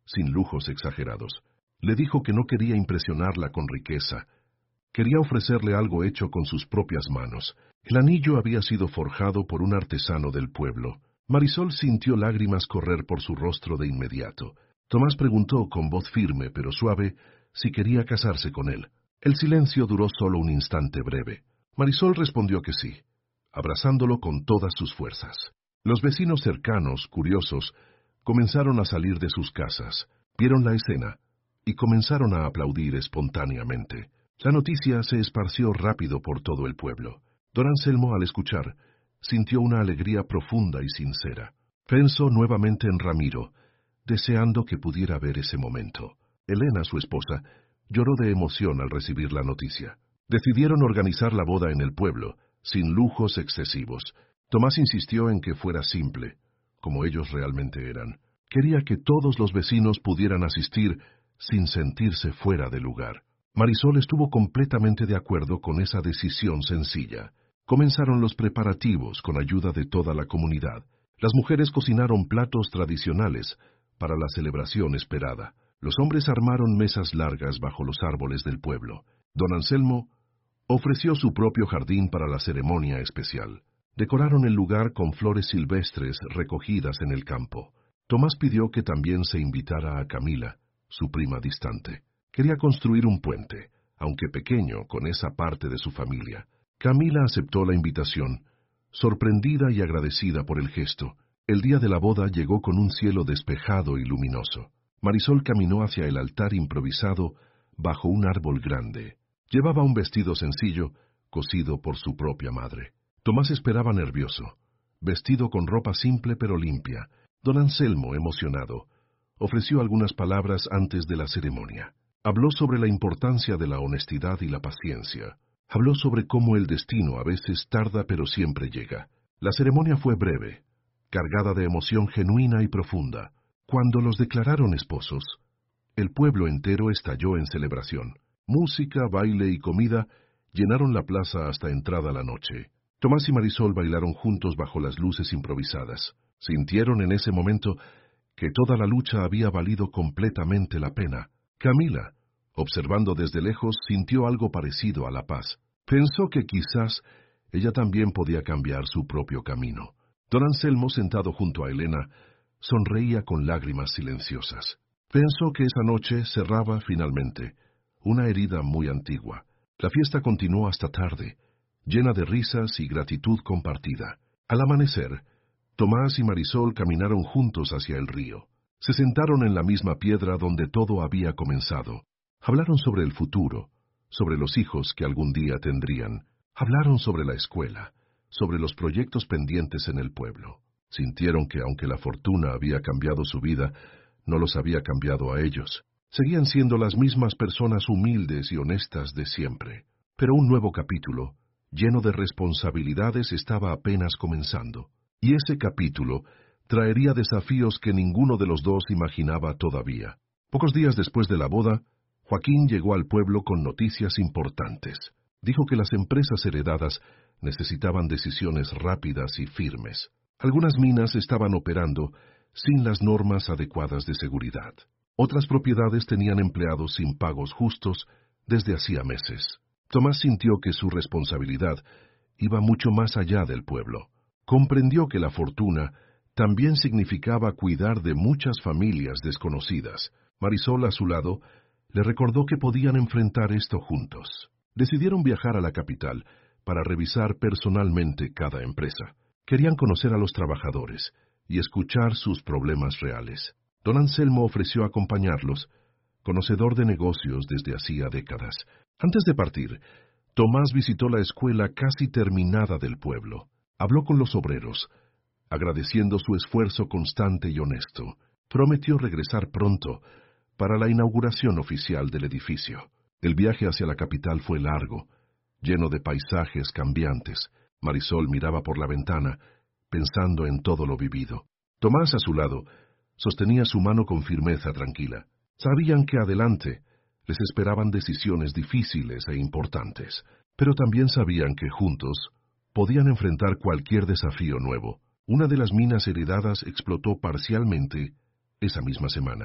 sin lujos exagerados. Le dijo que no quería impresionarla con riqueza. Quería ofrecerle algo hecho con sus propias manos. El anillo había sido forjado por un artesano del pueblo. Marisol sintió lágrimas correr por su rostro de inmediato. Tomás preguntó con voz firme pero suave si quería casarse con él. El silencio duró solo un instante breve. Marisol respondió que sí, abrazándolo con todas sus fuerzas. Los vecinos cercanos, curiosos, comenzaron a salir de sus casas, vieron la escena y comenzaron a aplaudir espontáneamente. La noticia se esparció rápido por todo el pueblo. Don Anselmo, al escuchar, sintió una alegría profunda y sincera. Pensó nuevamente en Ramiro, deseando que pudiera ver ese momento. Elena, su esposa, lloró de emoción al recibir la noticia. Decidieron organizar la boda en el pueblo, sin lujos excesivos. Tomás insistió en que fuera simple, como ellos realmente eran. Quería que todos los vecinos pudieran asistir sin sentirse fuera de lugar. Marisol estuvo completamente de acuerdo con esa decisión sencilla. Comenzaron los preparativos con ayuda de toda la comunidad. Las mujeres cocinaron platos tradicionales para la celebración esperada. Los hombres armaron mesas largas bajo los árboles del pueblo. Don Anselmo ofreció su propio jardín para la ceremonia especial. Decoraron el lugar con flores silvestres recogidas en el campo. Tomás pidió que también se invitara a Camila, su prima distante. Quería construir un puente, aunque pequeño, con esa parte de su familia. Camila aceptó la invitación, sorprendida y agradecida por el gesto. El día de la boda llegó con un cielo despejado y luminoso. Marisol caminó hacia el altar improvisado bajo un árbol grande. Llevaba un vestido sencillo, cosido por su propia madre. Tomás esperaba nervioso, vestido con ropa simple pero limpia. Don Anselmo, emocionado, ofreció algunas palabras antes de la ceremonia. Habló sobre la importancia de la honestidad y la paciencia. Habló sobre cómo el destino a veces tarda pero siempre llega. La ceremonia fue breve, cargada de emoción genuina y profunda. Cuando los declararon esposos, el pueblo entero estalló en celebración. Música, baile y comida llenaron la plaza hasta entrada la noche. Tomás y Marisol bailaron juntos bajo las luces improvisadas. Sintieron en ese momento que toda la lucha había valido completamente la pena. Camila, observando desde lejos, sintió algo parecido a la paz. Pensó que quizás ella también podía cambiar su propio camino. Don Anselmo, sentado junto a Elena, sonreía con lágrimas silenciosas. Pensó que esa noche cerraba, finalmente, una herida muy antigua. La fiesta continuó hasta tarde, llena de risas y gratitud compartida. Al amanecer, Tomás y Marisol caminaron juntos hacia el río. Se sentaron en la misma piedra donde todo había comenzado. Hablaron sobre el futuro, sobre los hijos que algún día tendrían. Hablaron sobre la escuela, sobre los proyectos pendientes en el pueblo. Sintieron que aunque la fortuna había cambiado su vida, no los había cambiado a ellos. Seguían siendo las mismas personas humildes y honestas de siempre. Pero un nuevo capítulo, lleno de responsabilidades, estaba apenas comenzando. Y ese capítulo traería desafíos que ninguno de los dos imaginaba todavía. Pocos días después de la boda, Joaquín llegó al pueblo con noticias importantes. Dijo que las empresas heredadas necesitaban decisiones rápidas y firmes. Algunas minas estaban operando sin las normas adecuadas de seguridad. Otras propiedades tenían empleados sin pagos justos desde hacía meses. Tomás sintió que su responsabilidad iba mucho más allá del pueblo. Comprendió que la fortuna también significaba cuidar de muchas familias desconocidas. Marisol, a su lado, le recordó que podían enfrentar esto juntos. Decidieron viajar a la capital para revisar personalmente cada empresa. Querían conocer a los trabajadores y escuchar sus problemas reales. Don Anselmo ofreció acompañarlos, conocedor de negocios desde hacía décadas. Antes de partir, Tomás visitó la escuela casi terminada del pueblo. Habló con los obreros, agradeciendo su esfuerzo constante y honesto. Prometió regresar pronto para la inauguración oficial del edificio. El viaje hacia la capital fue largo, lleno de paisajes cambiantes. Marisol miraba por la ventana, pensando en todo lo vivido. Tomás, a su lado, sostenía su mano con firmeza tranquila. Sabían que adelante les esperaban decisiones difíciles e importantes, pero también sabían que juntos podían enfrentar cualquier desafío nuevo. Una de las minas heredadas explotó parcialmente esa misma semana.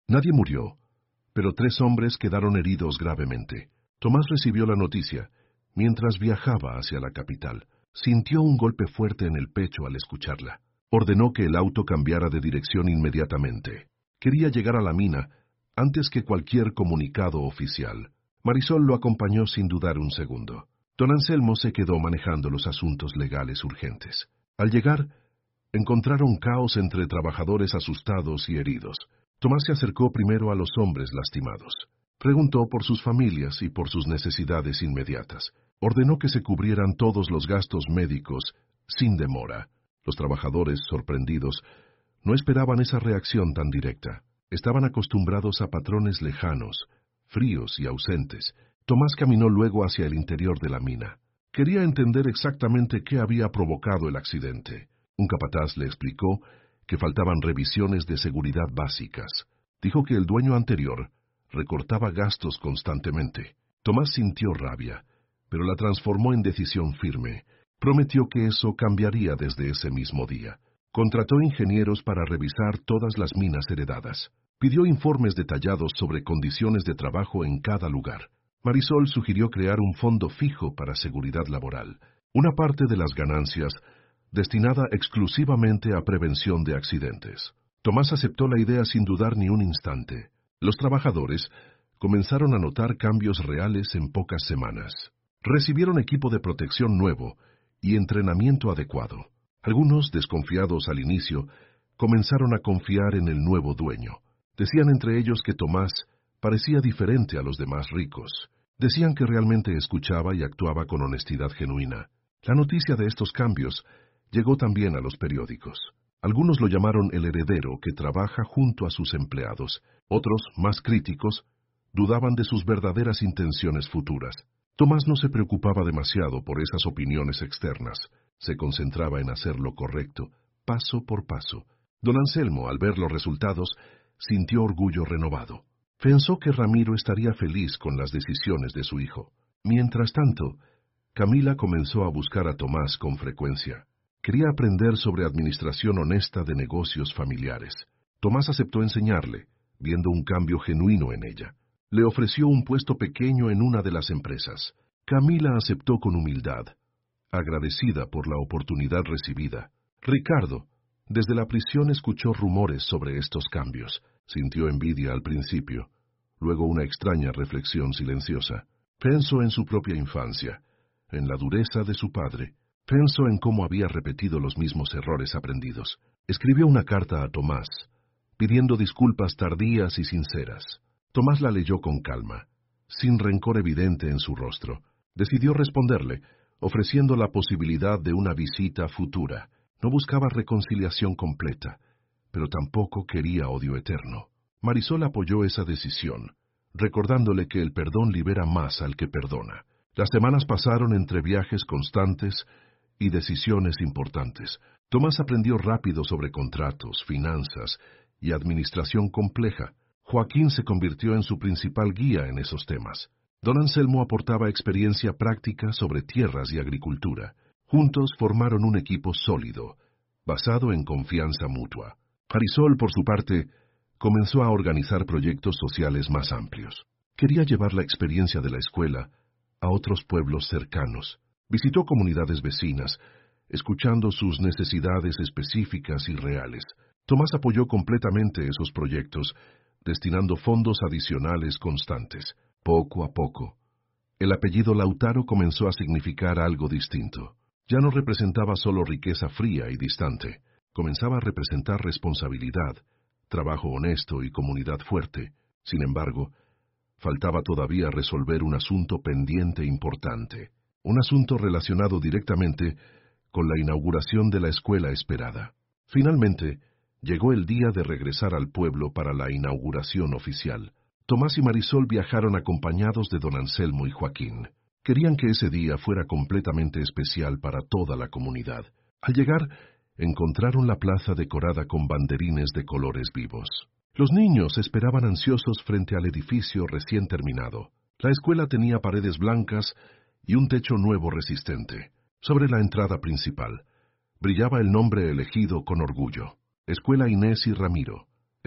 Nadie murió, pero tres hombres quedaron heridos gravemente. Tomás recibió la noticia mientras viajaba hacia la capital. Sintió un golpe fuerte en el pecho al escucharla. Ordenó que el auto cambiara de dirección inmediatamente. Quería llegar a la mina antes que cualquier comunicado oficial. Marisol lo acompañó sin dudar un segundo. Don Anselmo se quedó manejando los asuntos legales urgentes. Al llegar, encontraron caos entre trabajadores asustados y heridos. Tomás se acercó primero a los hombres lastimados. Preguntó por sus familias y por sus necesidades inmediatas. Ordenó que se cubrieran todos los gastos médicos sin demora. Los trabajadores, sorprendidos, no esperaban esa reacción tan directa. Estaban acostumbrados a patrones lejanos, fríos y ausentes. Tomás caminó luego hacia el interior de la mina. Quería entender exactamente qué había provocado el accidente. Un capataz le explicó que faltaban revisiones de seguridad básicas. Dijo que el dueño anterior recortaba gastos constantemente. Tomás sintió rabia, pero la transformó en decisión firme. Prometió que eso cambiaría desde ese mismo día. Contrató ingenieros para revisar todas las minas heredadas. Pidió informes detallados sobre condiciones de trabajo en cada lugar. Marisol sugirió crear un fondo fijo para seguridad laboral, una parte de las ganancias destinada exclusivamente a prevención de accidentes. Tomás aceptó la idea sin dudar ni un instante. Los trabajadores comenzaron a notar cambios reales en pocas semanas. Recibieron equipo de protección nuevo y entrenamiento adecuado. Algunos, desconfiados al inicio, comenzaron a confiar en el nuevo dueño. Decían entre ellos que Tomás parecía diferente a los demás ricos. Decían que realmente escuchaba y actuaba con honestidad genuina. La noticia de estos cambios llegó también a los periódicos. Algunos lo llamaron el heredero que trabaja junto a sus empleados. Otros, más críticos, dudaban de sus verdaderas intenciones futuras. Tomás no se preocupaba demasiado por esas opiniones externas. Se concentraba en hacer lo correcto, paso por paso. Don Anselmo, al ver los resultados, sintió orgullo renovado. Pensó que Ramiro estaría feliz con las decisiones de su hijo. Mientras tanto, Camila comenzó a buscar a Tomás con frecuencia. Quería aprender sobre administración honesta de negocios familiares. Tomás aceptó enseñarle, viendo un cambio genuino en ella. Le ofreció un puesto pequeño en una de las empresas. Camila aceptó con humildad, agradecida por la oportunidad recibida. Ricardo, desde la prisión, escuchó rumores sobre estos cambios. Sintió envidia al principio, luego una extraña reflexión silenciosa. Pensó en su propia infancia, en la dureza de su padre. Pensó en cómo había repetido los mismos errores aprendidos. Escribió una carta a Tomás, pidiendo disculpas tardías y sinceras. Tomás la leyó con calma, sin rencor evidente en su rostro. Decidió responderle, ofreciendo la posibilidad de una visita futura. No buscaba reconciliación completa, pero tampoco quería odio eterno. Marisol apoyó esa decisión, recordándole que el perdón libera más al que perdona. Las semanas pasaron entre viajes constantes y decisiones importantes. Tomás aprendió rápido sobre contratos, finanzas y administración compleja. Joaquín se convirtió en su principal guía en esos temas. Don Anselmo aportaba experiencia práctica sobre tierras y agricultura. Juntos formaron un equipo sólido, basado en confianza mutua. Marisol, por su parte, comenzó a organizar proyectos sociales más amplios. Quería llevar la experiencia de la escuela a otros pueblos cercanos. Visitó comunidades vecinas, escuchando sus necesidades específicas y reales. Tomás apoyó completamente esos proyectos, destinando fondos adicionales constantes. Poco a poco, el apellido Lautaro comenzó a significar algo distinto. Ya no representaba solo riqueza fría y distante. Comenzaba a representar responsabilidad, trabajo honesto y comunidad fuerte. Sin embargo, faltaba todavía resolver un asunto pendiente importante, un asunto relacionado directamente con la inauguración de la escuela esperada. Finalmente, llegó el día de regresar al pueblo para la inauguración oficial. Tomás y Marisol viajaron acompañados de don Anselmo y Joaquín. Querían que ese día fuera completamente especial para toda la comunidad. Al llegar, encontraron la plaza decorada con banderines de colores vivos. Los niños esperaban ansiosos frente al edificio recién terminado. La escuela tenía paredes blancas y un techo nuevo resistente. Sobre la entrada principal, brillaba el nombre elegido con orgullo: Escuela Inés y Ramiro,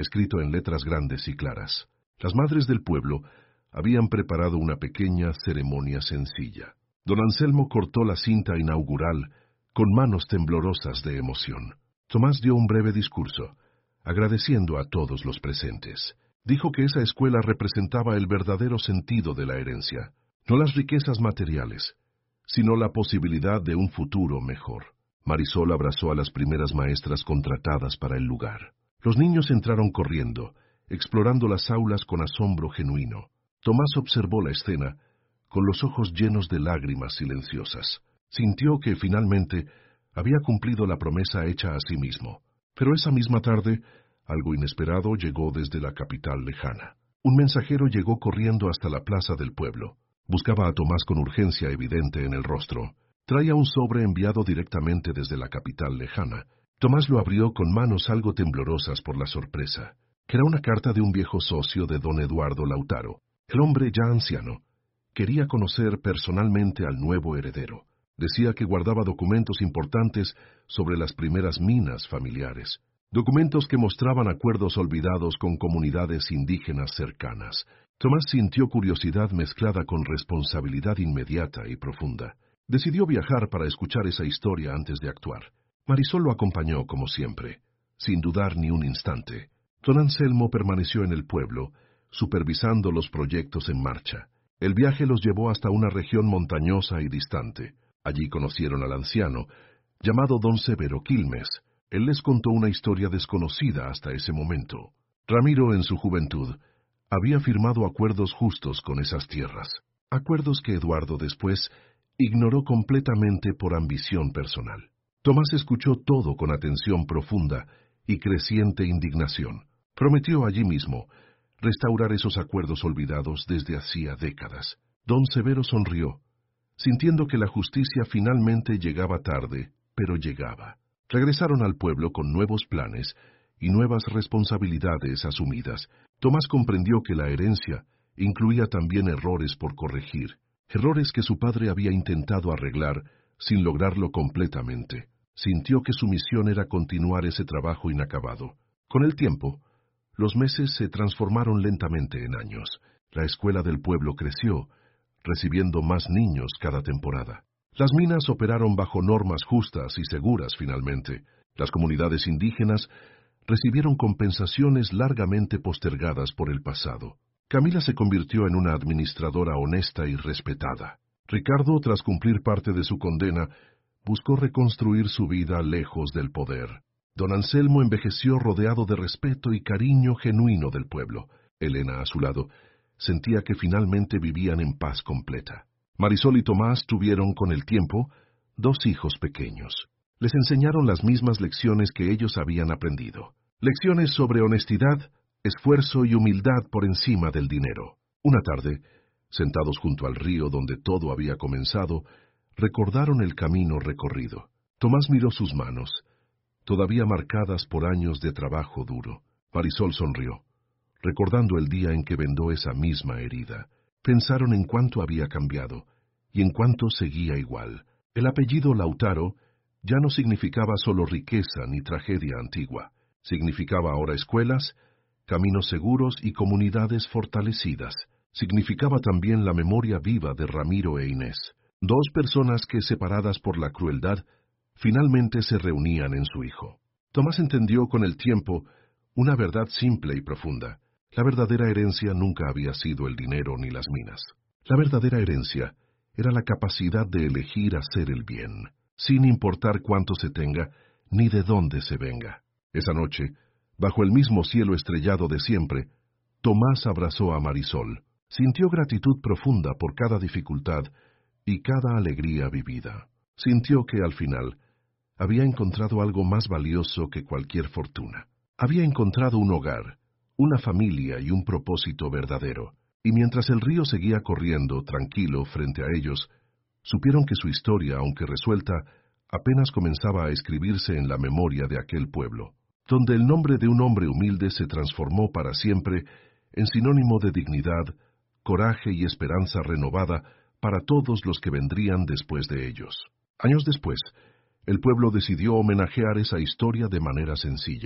escrito en letras grandes y claras. Las madres del pueblo habían preparado una pequeña ceremonia sencilla. Don Anselmo cortó la cinta inaugural con manos temblorosas de emoción. Tomás dio un breve discurso, agradeciendo a todos los presentes. Dijo que esa escuela representaba el verdadero sentido de la herencia, no las riquezas materiales, sino la posibilidad de un futuro mejor. Marisol abrazó a las primeras maestras contratadas para el lugar. Los niños entraron corriendo, explorando las aulas con asombro genuino. Tomás observó la escena con los ojos llenos de lágrimas silenciosas. Sintió que finalmente había cumplido la promesa hecha a sí mismo. Pero esa misma tarde, algo inesperado llegó desde la capital lejana. Un mensajero llegó corriendo hasta la plaza del pueblo. Buscaba a Tomás con urgencia evidente en el rostro. Traía un sobre enviado directamente desde la capital lejana. Tomás lo abrió con manos algo temblorosas por la sorpresa. Era una carta de un viejo socio de don Eduardo Lautaro. El hombre, ya anciano, quería conocer personalmente al nuevo heredero. Decía que guardaba documentos importantes sobre las primeras minas familiares. Documentos que mostraban acuerdos olvidados con comunidades indígenas cercanas. Tomás sintió curiosidad mezclada con responsabilidad inmediata y profunda. Decidió viajar para escuchar esa historia antes de actuar. Marisol lo acompañó como siempre, sin dudar ni un instante. Don Anselmo permaneció en el pueblo, supervisando los proyectos en marcha. El viaje los llevó hasta una región montañosa y distante. Allí conocieron al anciano, llamado don Severo Quilmes. Él les contó una historia desconocida hasta ese momento. Ramiro, en su juventud, había firmado acuerdos justos con esas tierras, acuerdos que Eduardo después ignoró completamente por ambición personal. Tomás escuchó todo con atención profunda y creciente indignación. Prometió allí mismo restaurar esos acuerdos olvidados desde hacía décadas. Don Severo sonrió, sintiendo que la justicia finalmente llegaba tarde, pero llegaba. Regresaron al pueblo con nuevos planes y nuevas responsabilidades asumidas. Tomás comprendió que la herencia incluía también errores por corregir, errores que su padre había intentado arreglar sin lograrlo completamente. Sintió que su misión era continuar ese trabajo inacabado. Con el tiempo, los meses se transformaron lentamente en años. La escuela del pueblo creció, recibiendo más niños cada temporada. Las minas operaron bajo normas justas y seguras finalmente. Las comunidades indígenas recibieron compensaciones largamente postergadas por el pasado. Camila se convirtió en una administradora honesta y respetada. Ricardo, tras cumplir parte de su condena, buscó reconstruir su vida lejos del poder. Don Anselmo envejeció rodeado de respeto y cariño genuino del pueblo. Elena, a su lado, sentía que finalmente vivían en paz completa. Marisol y Tomás tuvieron, con el tiempo, dos hijos pequeños. Les enseñaron las mismas lecciones que ellos habían aprendido. Lecciones sobre honestidad, esfuerzo y humildad por encima del dinero. Una tarde, sentados junto al río donde todo había comenzado, recordaron el camino recorrido. Tomás miró sus manos, todavía marcadas por años de trabajo duro. Marisol sonrió, recordando el día en que vendó esa misma herida. Pensaron en cuánto había cambiado y en cuánto seguía igual. El apellido Lautaro ya no significaba solo riqueza ni tragedia antigua. Significaba ahora escuelas, caminos seguros y comunidades fortalecidas. Significaba también la memoria viva de Ramiro e Inés, dos personas que, separadas por la crueldad, finalmente se reunían en su hijo. Tomás entendió con el tiempo una verdad simple y profunda. La verdadera herencia nunca había sido el dinero ni las minas. La verdadera herencia era la capacidad de elegir hacer el bien, sin importar cuánto se tenga ni de dónde se venga. Esa noche, bajo el mismo cielo estrellado de siempre, Tomás abrazó a Marisol. Sintió gratitud profunda por cada dificultad y cada alegría vivida. Sintió que, al final, había encontrado algo más valioso que cualquier fortuna. Había encontrado un hogar, una familia y un propósito verdadero. Y mientras el río seguía corriendo tranquilo frente a ellos, supieron que su historia, aunque resuelta, apenas comenzaba a escribirse en la memoria de aquel pueblo, donde el nombre de un hombre humilde se transformó para siempre en sinónimo de dignidad, coraje y esperanza renovada para todos los que vendrían después de ellos. Años después, el pueblo decidió homenajear esa historia de manera sencilla.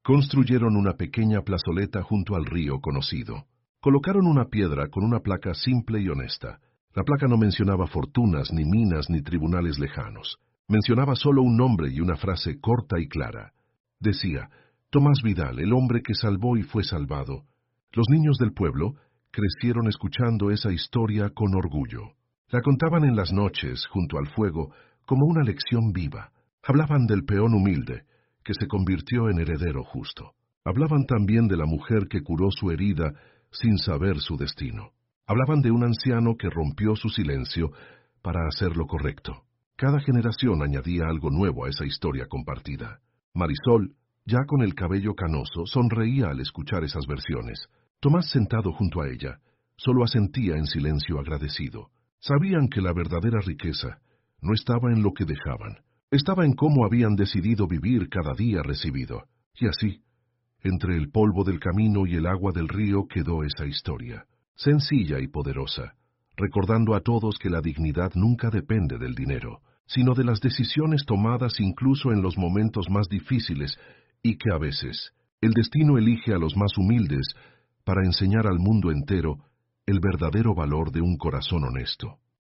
Construyeron una pequeña plazoleta junto al río conocido. Colocaron una piedra con una placa simple y honesta. La placa no mencionaba fortunas, ni minas, ni tribunales lejanos. Mencionaba solo un nombre y una frase corta y clara. Decía, Tomás Vidal, el hombre que salvó y fue salvado. Los niños del pueblo crecieron escuchando esa historia con orgullo. La contaban en las noches, junto al fuego, como una lección viva. Hablaban del peón humilde, que se convirtió en heredero justo. Hablaban también de la mujer que curó su herida sin saber su destino. Hablaban de un anciano que rompió su silencio para hacer lo correcto. Cada generación añadía algo nuevo a esa historia compartida. Marisol, ya con el cabello canoso, sonreía al escuchar esas versiones. Tomás, sentado junto a ella, solo asentía en silencio agradecido. Sabían que la verdadera riqueza no estaba en lo que dejaban, estaba en cómo habían decidido vivir cada día recibido. Y así, entre el polvo del camino y el agua del río quedó esa historia, sencilla y poderosa, recordando a todos que la dignidad nunca depende del dinero, sino de las decisiones tomadas incluso en los momentos más difíciles, y que a veces el destino elige a los más humildes para enseñar al mundo entero el verdadero valor de un corazón honesto.